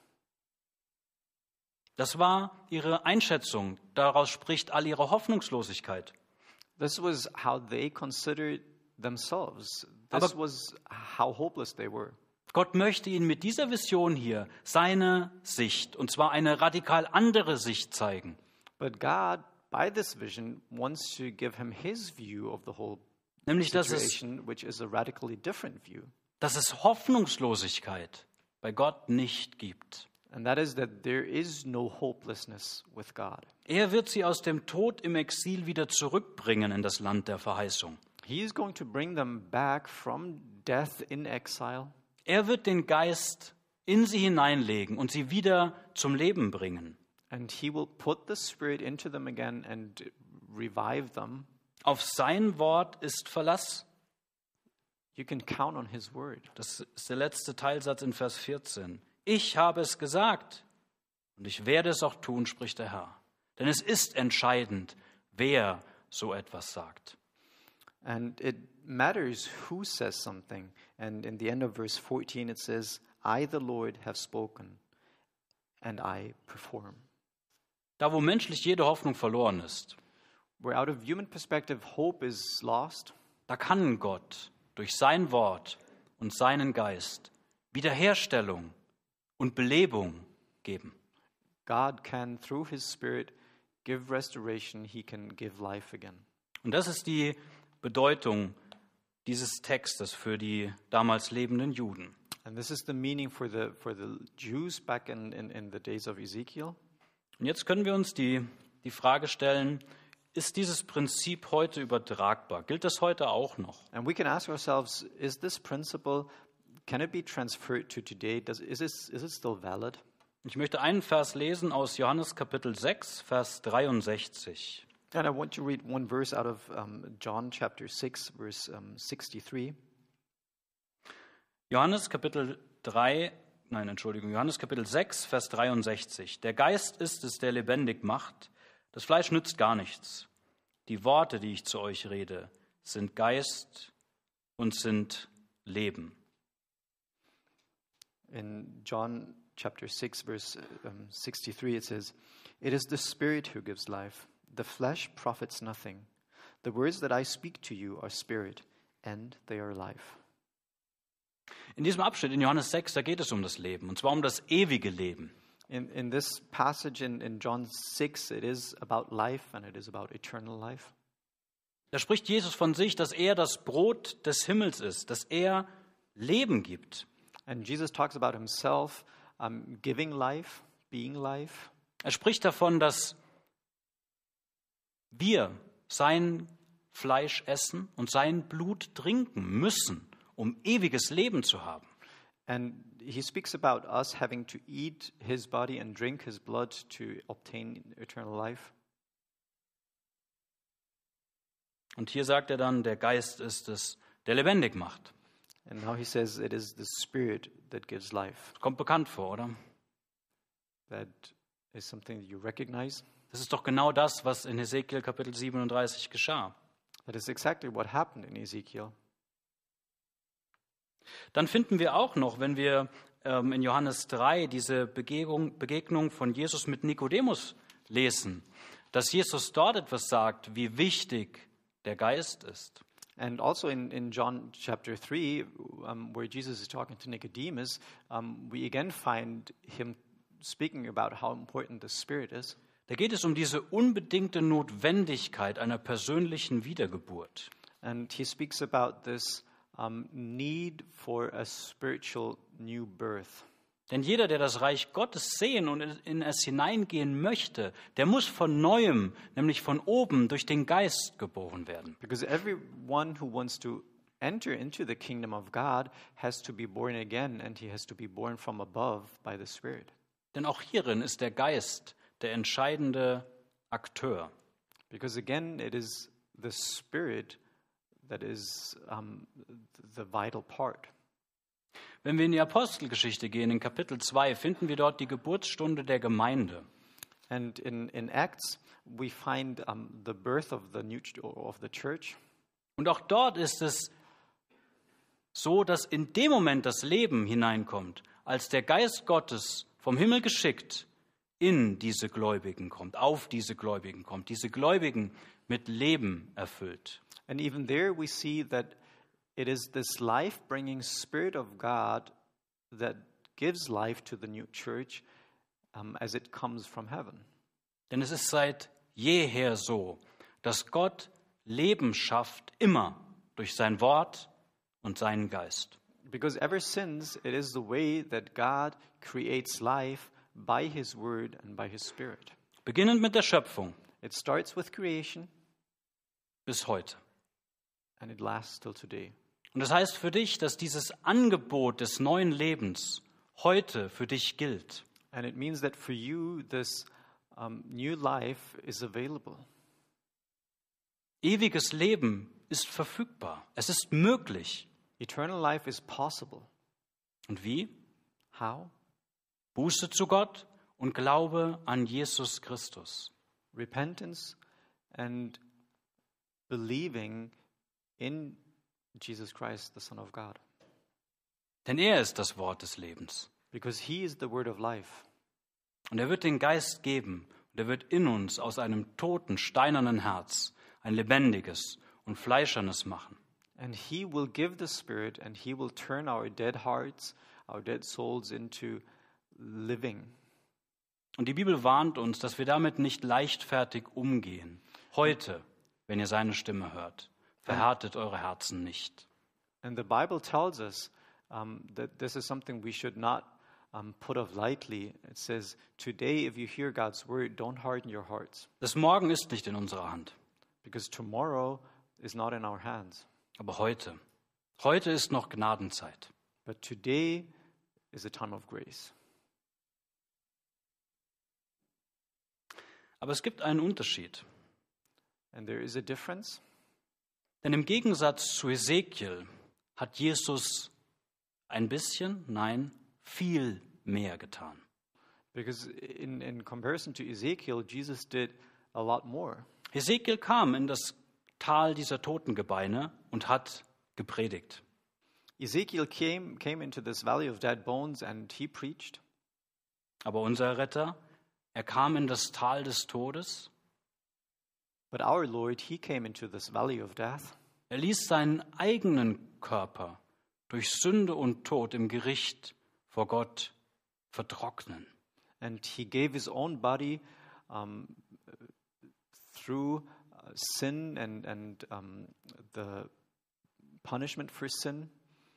Das war ihre Einschätzung, daraus spricht all ihre Hoffnungslosigkeit. This was how they considered themselves. This Aber- was how hopeless they were. Gott möchte ihnen mit dieser Vision hier seine Sicht, und zwar eine radikal andere Sicht zeigen. But God, by this vision, wants to give him his view of the whole Nämlich, dass es, situation, which is a radically different view. dass es Hoffnungslosigkeit bei Gott nicht gibt. And that is that there is no hopelessness with God. Er wird sie aus dem Tod im Exil wieder zurückbringen in das Land der Verheißung. He is going to bring them back from death in exile. Er wird den Geist in sie hineinlegen und sie wieder zum Leben bringen. And he will put the Spirit into them again and revive them. Auf sein Wort ist Verlass. You can count on his word. Das ist der letzte Teilsatz in Vers vierzehn. Ich habe es gesagt und ich werde es auch tun, spricht der Herr. Denn es ist entscheidend, wer so etwas sagt. And it matters who says something. And in the end of verse fourteen it says, I, the Lord, have spoken, and I perform. Da, wo menschlich jede Hoffnung verloren ist, Where out of human perspective hope is lost, da kann Gott durch sein Wort und seinen Geist Wiederherstellung und Belebung geben. God can, through his Spirit, give restoration. He can give life again. Und das ist die Bedeutung dieses Textes für die damals lebenden Juden. And this is the meaning for the for the Jews back in, in, in the days of Ezekiel. Und jetzt können wir uns die, die Frage stellen, ist dieses Prinzip heute übertragbar? Gilt das heute auch noch? And we can ask ourselves, is this principle, can it be transferred to today? Does, is, this, is it still valid? Ich möchte einen Vers lesen aus Johannes Kapitel sechs, Vers dreiundsechzig. And I want to read one verse out of um, John chapter six, verse um, sixty-three. Johannes Kapitel drei, nein, Entschuldigung, Johannes Kapitel sechs, Vers dreiundsechzig. Der Geist ist es, der lebendig macht. Das Fleisch nützt gar nichts. Die Worte, die ich zu euch rede, sind Geist und sind Leben. In John chapter six, verse um, sixty-three, it says, It is the Spirit who gives life. The flesh profits nothing. The words that I speak to you are spirit, and they are life. In diesem Abschnitt in Johannes sechs, da geht es um das Leben, und zwar um das ewige Leben. In, in this passage in, in John six, it is about life and it is about eternal life. Da spricht Jesus von sich, dass er das Brot des Himmels ist, dass er Leben gibt. And Jesus talks about himself um, giving life, being life. Er spricht davon, dass wir sein Fleisch essen und sein Blut trinken müssen, um ewiges Leben zu haben. And he speaks about us having to eat his body and drink his blood to obtain eternal life. Und hier sagt er dann, der Geist ist es, der lebendig macht. And now he says it is the Spirit that gives life. Kommt bekannt vor, oder? That is something that you recognize. Das ist doch genau das, was in Hesekiel Kapitel siebenunddreißig geschah. That is exactly what happened in Ezekiel. Dann finden wir auch noch, wenn wir ähm, in Johannes drei diese Begegnung, Begegnung von Jesus mit Nikodemus lesen, dass Jesus dort etwas sagt, wie wichtig der Geist ist. And also in, in John chapter three, um, where Jesus is talking to Nicodemus, um, we again find him speaking about how important the Spirit is. Da geht es um diese unbedingte Notwendigkeit einer persönlichen Wiedergeburt. And he speaks about this um, need for a spiritual new birth. Denn jeder, der das Reich Gottes sehen und in es hineingehen möchte, der muss von Neuem, nämlich von oben, durch den Geist geboren werden. Because everyone who wants to enter into the kingdom of God has to be born again, and he has to be born from above by the Spirit. Denn auch hierin ist der Geist der entscheidende Akteur. Because again, it is the Spirit that is um, the vital part. Wenn wir in die Apostelgeschichte gehen, in Kapitel zwei, finden wir dort die Geburtsstunde der Gemeinde. And in, in Acts, we find um, the birth of the new ch- of the church. Und auch dort ist es so, dass in dem Moment das Leben hineinkommt, als der Geist Gottes vom Himmel geschickt in diese Gläubigen kommt, auf diese Gläubigen kommt, diese Gläubigen mit Leben erfüllt. And even there we see that it is this life-bringing Spirit of God that gives life to the new church um, as it comes from heaven. Denn es ist seit jeher so, dass Gott Leben schafft, immer durch sein Wort und seinen Geist. Because ever since, it is the way that God creates life by His Word and by His Spirit. Beginnend mit der Schöpfung It starts with creation bis heute. and it lasts till today. Und das heißt für dich, dass dieses Angebot des neuen Lebens heute für dich gilt. And it means that for you, this um, new life is available. Ewiges Leben ist verfügbar. Es ist möglich. Eternal life is possible. Und wie? How? Buße zu Gott und Glaube an Jesus Christus. Repentance and believing in Jesus Christ, the Son of God. Denn er ist das Wort des Lebens. Because He is the Word of life. Und er wird den Geist geben. Und er wird in uns aus einem toten, steinernen Herz ein lebendiges und fleischernes machen. And He will give the Spirit, and He will turn our dead hearts, our dead souls into living. Und die Bibel warnt uns, dass wir damit nicht leichtfertig umgehen. Heute, wenn ihr seine Stimme hört, verhärtet eure Herzen nicht. And the Bible tells us um, that this is something we should not um, put off lightly. It says, today, if you hear God's word, don't harden your hearts. Das Morgen ist nicht in unserer Hand, Because tomorrow is not in our hands. aber heute. Heute ist noch Gnadenzeit. But today is a time of grace. Aber es gibt einen Unterschied. And there is a difference. Denn im Gegensatz zu Ezekiel hat Jesus ein bisschen, nein, viel mehr getan. Because in, in comparison to Ezekiel, Jesus did a lot more. Ezekiel kam in das Tal dieser Totengebeine und hat gepredigt. Ezekiel came, came into this valley of dead bones and he preached. Aber unser Retter, er kam in das Tal des Todes. But our Lord, He came into this valley of death. Er ließ seinen eigenen Körper durch Sünde und Tod im Gericht vor Gott vertrocknen. And He gave His own body um, through uh, sin and, and um, the punishment for sin,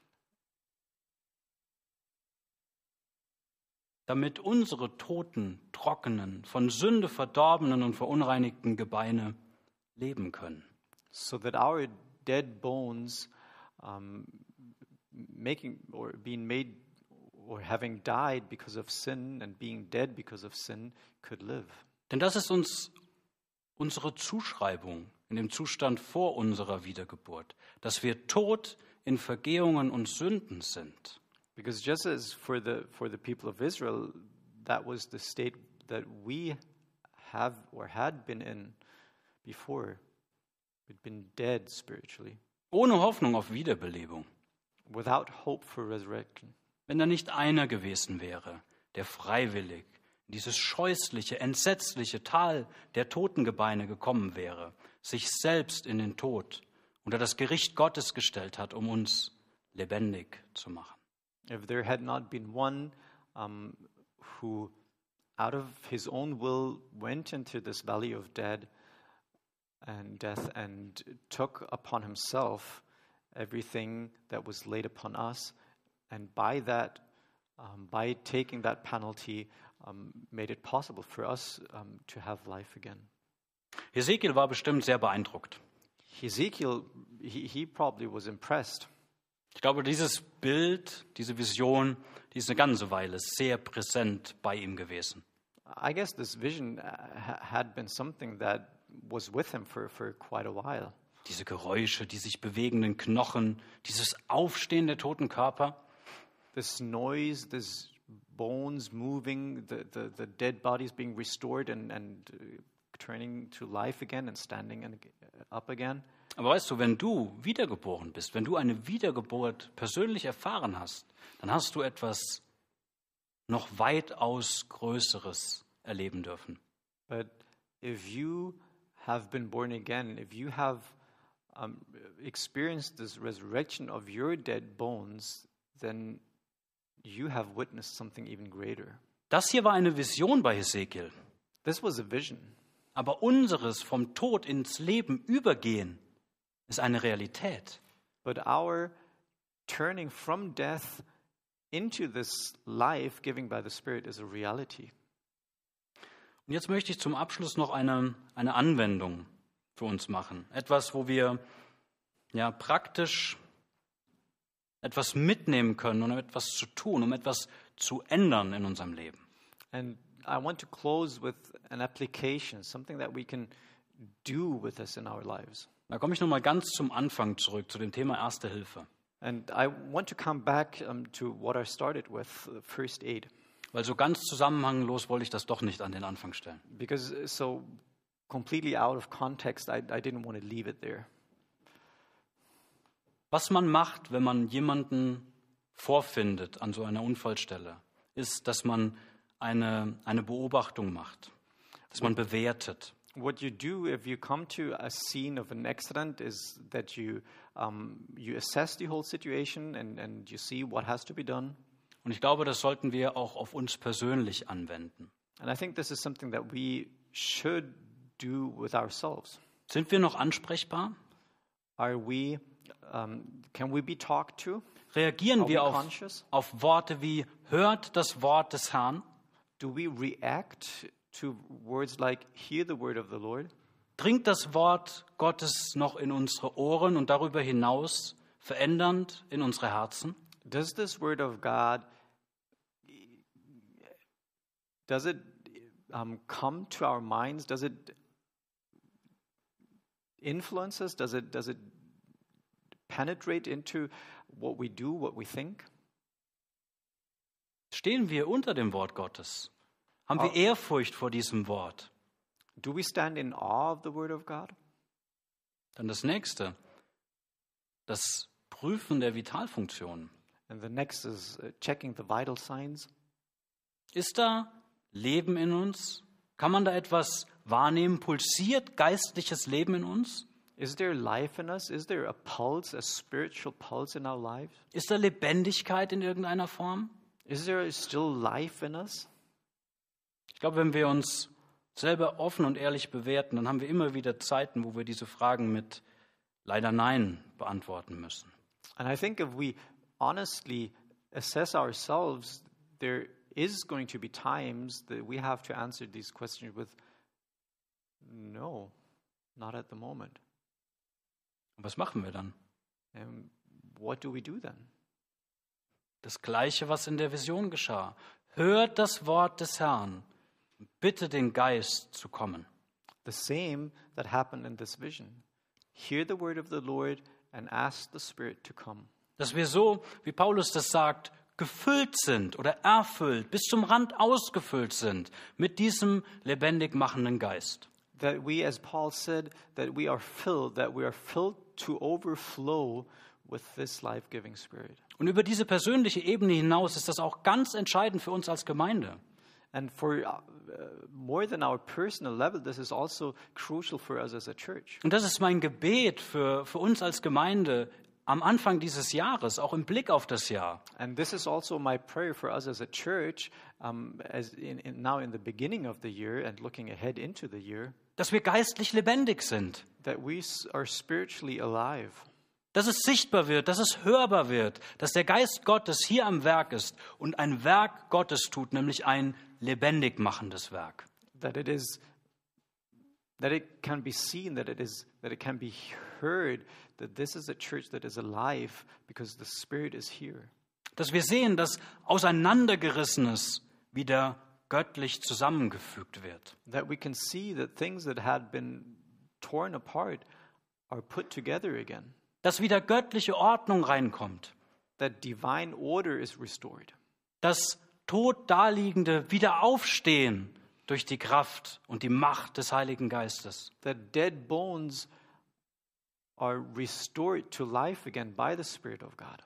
damit unsere toten, trockenen, von Sünde verdorbenen und verunreinigten Gebeine leben können. so that our dead bones, um, making or being made or having died because of sin and being dead because of sin, could live. Denn das ist uns unsere Zuschreibung in dem Zustand vor unserer Wiedergeburt, dass wir tot in Vergehungen und Sünden sind. Because just as for the for the people of Israel, that was the state that we have or had been in before. We'd been dead spiritually, Ohne Hoffnung auf Wiederbelebung. without hope for resurrection. Wenn da nicht einer gewesen wäre, der freiwillig in dieses scheußliche, entsetzliche Tal der Totengebeine gekommen wäre, sich selbst in den Tod unter das Gericht Gottes gestellt hat, um uns lebendig zu machen. If there had not been one um, who, out of his own will, went into this valley of dead and death and took upon himself everything that was laid upon us, and by that, um, by taking that penalty, um, made it possible for us um, to have life again. Hesekiel war bestimmt sehr beeindruckt. Ezekiel, he, he probably was impressed. Ich glaube, dieses Bild, diese Vision, die ist eine ganze Weile sehr präsent bei ihm gewesen. I guess this vision uh, ha- had been something that was with him for, for quite a while. Diese Geräusche, die sich bewegenden Knochen, dieses Aufstehen der toten Körper. This noise, this bones moving, the, the, the dead bodies being restored and, and uh, turning to life again and standing and, uh, up again. Aber weißt du, wenn du wiedergeboren bist, wenn du eine Wiedergeburt persönlich erfahren hast, dann hast du etwas noch weitaus Größeres erleben dürfen. But if you have been born again, if you have um, experienced this resurrection of your dead bones, then you have witnessed something even greater. Das hier war eine Vision bei Hesekiel. This was a vision. Aber unseres vom Tod ins Leben übergehen ist eine Realität. But our turning from death into this life given by the Spirit is a reality. Und jetzt möchte ich zum Abschluss noch eine, eine Anwendung für uns machen. Etwas, wo wir ja, praktisch etwas mitnehmen können, um etwas zu tun, um etwas zu ändern in unserem Leben. And I want to close with an application, something that we can do with us in our lives. Da komme ich nochmal ganz zum Anfang zurück, zu dem Thema Erste Hilfe. And I want to come back um, to what I started with, uh, first aid. Weil so ganz zusammenhanglos wollte ich das doch nicht an den Anfang stellen. Because uh, so completely out of context, I, I didn't want to leave it there. Was man macht, wenn man jemanden vorfindet an so einer Unfallstelle, ist, dass man eine, eine Beobachtung macht, dass man bewertet. What you do if you come to a scene of an accident is that you um, you assess the whole situation and, and you see what has to be done. Und ich glaube, das sollten wir auch auf uns persönlich anwenden. And I think this is something that we should do with ourselves. Sind wir noch ansprechbar? Are we? Um, can we be talked to? Reagieren Are we wir auf, conscious? auf Worte wie hört das Wort des Herrn? Do we react to words like hear the word of the Lord? Dringt das Wort Gottes noch in unsere Ohren und darüber hinaus verändernd in unsere Herzen? Does this word of God, does it um, come to our minds? Does it influence us? Does it, does it penetrate into what we do, what we think? Stehen wir unter dem Wort Gottes? Haben wir Ehrfurcht vor diesem Wort? Do we stand in awe of the word of God? Dann das nächste, das Prüfen der Vitalfunktionen. And the next is uh, checking the vital signs. Ist da Leben in uns? Kann man da etwas wahrnehmen? Pulsiert geistliches Leben in uns? Is there life in us? Is there a pulse, a spiritual pulse in our lives? Ist da Lebendigkeit in irgendeiner Form? Is there still life in us? Ich glaube, wenn wir uns selber offen und ehrlich bewerten, dann haben wir immer wieder Zeiten, wo wir diese Fragen mit leider Nein beantworten müssen. And I think if we honestly assess ourselves, there is going to be times that we have to answer these questions with no, not at the moment. Und was machen wir dann? And what do we do then? Das Gleiche, was in der Vision geschah. Hört das Wort des Herrn. Bitte den Geist zu kommen. The same that happened in this vision. Hear the word of the Lord and ask the Spirit to come. Dass wir so, wie Paulus das sagt, gefüllt sind oder erfüllt, bis zum Rand ausgefüllt sind mit diesem lebendig machenden Geist. That we, as Paul said, that we are filled, that we are filled to overflow with this life-giving Spirit. Und über diese persönliche Ebene hinaus ist das auch ganz entscheidend für uns als Gemeinde. And for uh, more than our personal level, this is also crucial for us as a church. Und das ist mein Gebet für, für uns als Gemeinde am Anfang dieses Jahres, auch im Blick auf das Jahr, And this is also my prayer for us as a church, um, as in, in now in the beginning of the year and looking ahead into the year, dass wir geistlich lebendig sind, that we s- are spiritually alive, dass es sichtbar wird, dass es hörbar wird, dass der Geist Gottes hier am Werk ist und ein Werk Gottes tut, nämlich ein lebendig machendes Werk. that it is, that it can be seen, that it is, that it can be heard, that this is a church that is alive because the Spirit is here. Dass wir sehen, dass Auseinandergerissenes wieder göttlich zusammengefügt wird. That we can see that things that had been torn apart are put together again. Dass wieder göttliche Ordnung reinkommt. That divine order is restored. Dass tot Daliegende wieder aufstehen durch die Kraft und die Macht des Heiligen Geistes. That dead bones are restored to life again by the Spirit of God.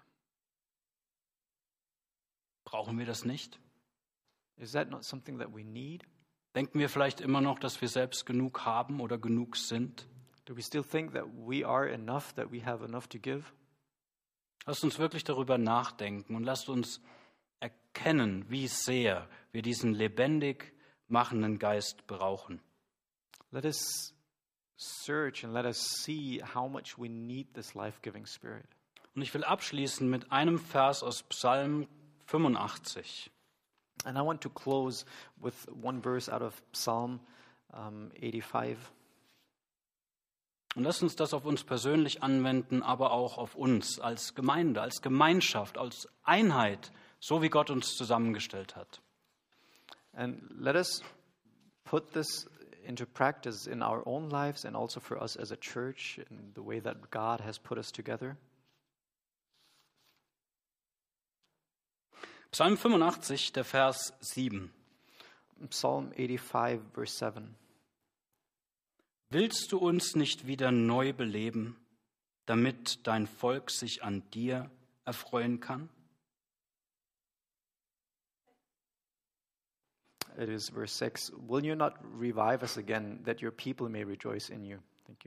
Brauchen wir das nicht? Is that not something that we need? Denken wir vielleicht immer noch, dass wir selbst genug haben oder genug sind? Do we still think that we are enough, that we have enough to give? Lasst uns wirklich darüber nachdenken und lasst uns erkennen, wie sehr wir diesen lebendig machenden Geist brauchen. Let us search and let us see how much we need this life-giving Spirit. Und ich will abschließen mit einem Vers aus Psalm fünfundachtzig. And I want to close with one verse out of Psalm um, eighty-five. Und lasst uns das auf uns persönlich anwenden, aber auch auf uns als Gemeinde, als Gemeinschaft, als Einheit, so wie Gott uns zusammengestellt hat. And let us put this into practice in our own lives and also for us as a church in the way that God has put us together. Psalm fünfundachtzig, der Vers sieben. Psalm eighty-five, verse seven. Willst du uns nicht wieder neu beleben, damit dein Volk sich an dir erfreuen kann? It is verse six. Will you not revive us again, that your people may rejoice in you? Thank you.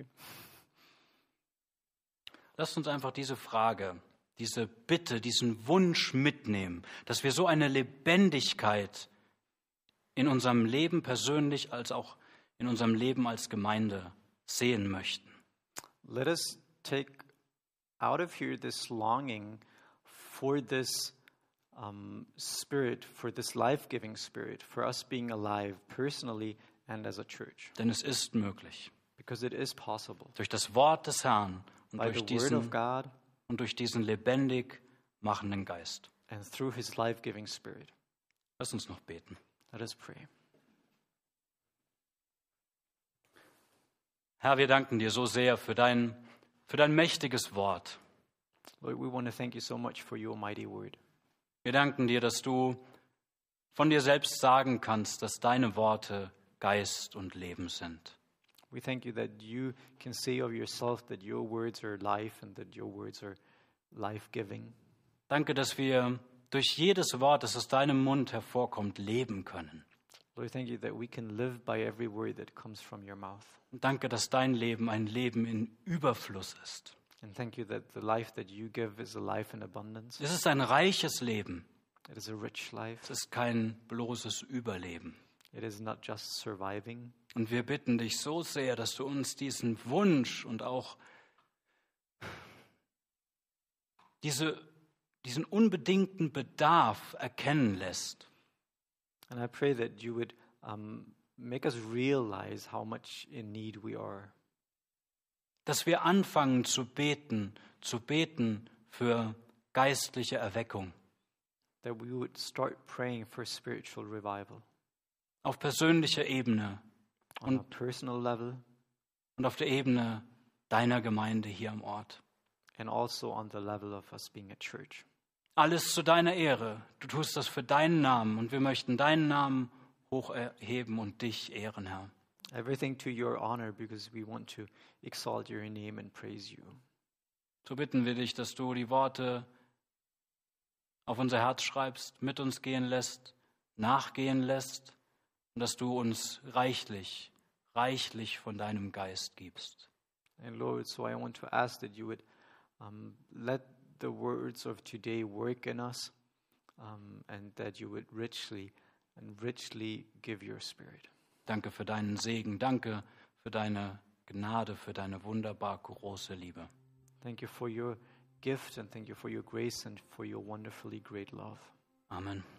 Lasst uns einfach diese Frage, diese Bitte, diesen Wunsch mitnehmen, dass wir so eine Lebendigkeit in unserem Leben persönlich als auch in unserem Leben als Gemeinde sehen möchten. Let us take out of here this longing for this um, spirit, for this life-giving spirit, for us being alive personally and as a church. Denn es ist möglich. Because it is possible. Durch das Wort des Herrn und By durch the word of diesen, God und durch diesen lebendig machenden Geist. and through his life-giving spirit. Lass uns noch beten. Let us pray. Herr, wir danken dir so sehr für dein, für dein mächtiges Wort. Lord, we want to thank you so much for your mighty word. Wir danken dir, dass du von dir selbst sagen kannst, dass deine Worte Geist und Leben sind. We thank you that you can say of yourself that your words are life and that your words are life-giving. Danke, dass wir durch jedes Wort, das aus deinem Mund hervorkommt, leben können. Lord, thank you that we can live by every word that comes from your mouth. Und danke, dass dein Leben ein Leben in Überfluss ist. And thank you that the life that you give is a life in abundance. Es ist ein reiches Leben. It is a rich life. Es ist kein bloßes Überleben. It is not just surviving. Und wir bitten dich so sehr, dass du uns diesen Wunsch und auch diese, diesen unbedingten Bedarf erkennen lässt. And I pray that you would um, make us realize how much in need we are. Dass wir anfangen zu beten, zu beten für geistliche Erweckung. That we would start praying for spiritual revival. Auf persönlicher Ebene On und, a personal level und auf der Ebene deiner Gemeinde hier am Ort. and also on the level of us being a church. Alles zu deiner Ehre. Du tust das für deinen Namen und wir möchten deinen Namen hochheben und dich ehren, Herr. Everything to your honor because we want to exalt your name and praise you. So bitten wir dich, dass du die Worte auf unser Herz schreibst, mit uns gehen lässt, nachgehen lässt und dass du uns reichlich, reichlich von deinem Geist gibst. And Lord, so I want to ask that you would Um, let the words of today work in us, um, and that you would richly and richly give your Spirit. Danke für deinen Segen, danke für deine Gnade, für deine wunderbar große Liebe. Thank you for your gift, and thank you for your grace, and for your wonderfully great love. Amen.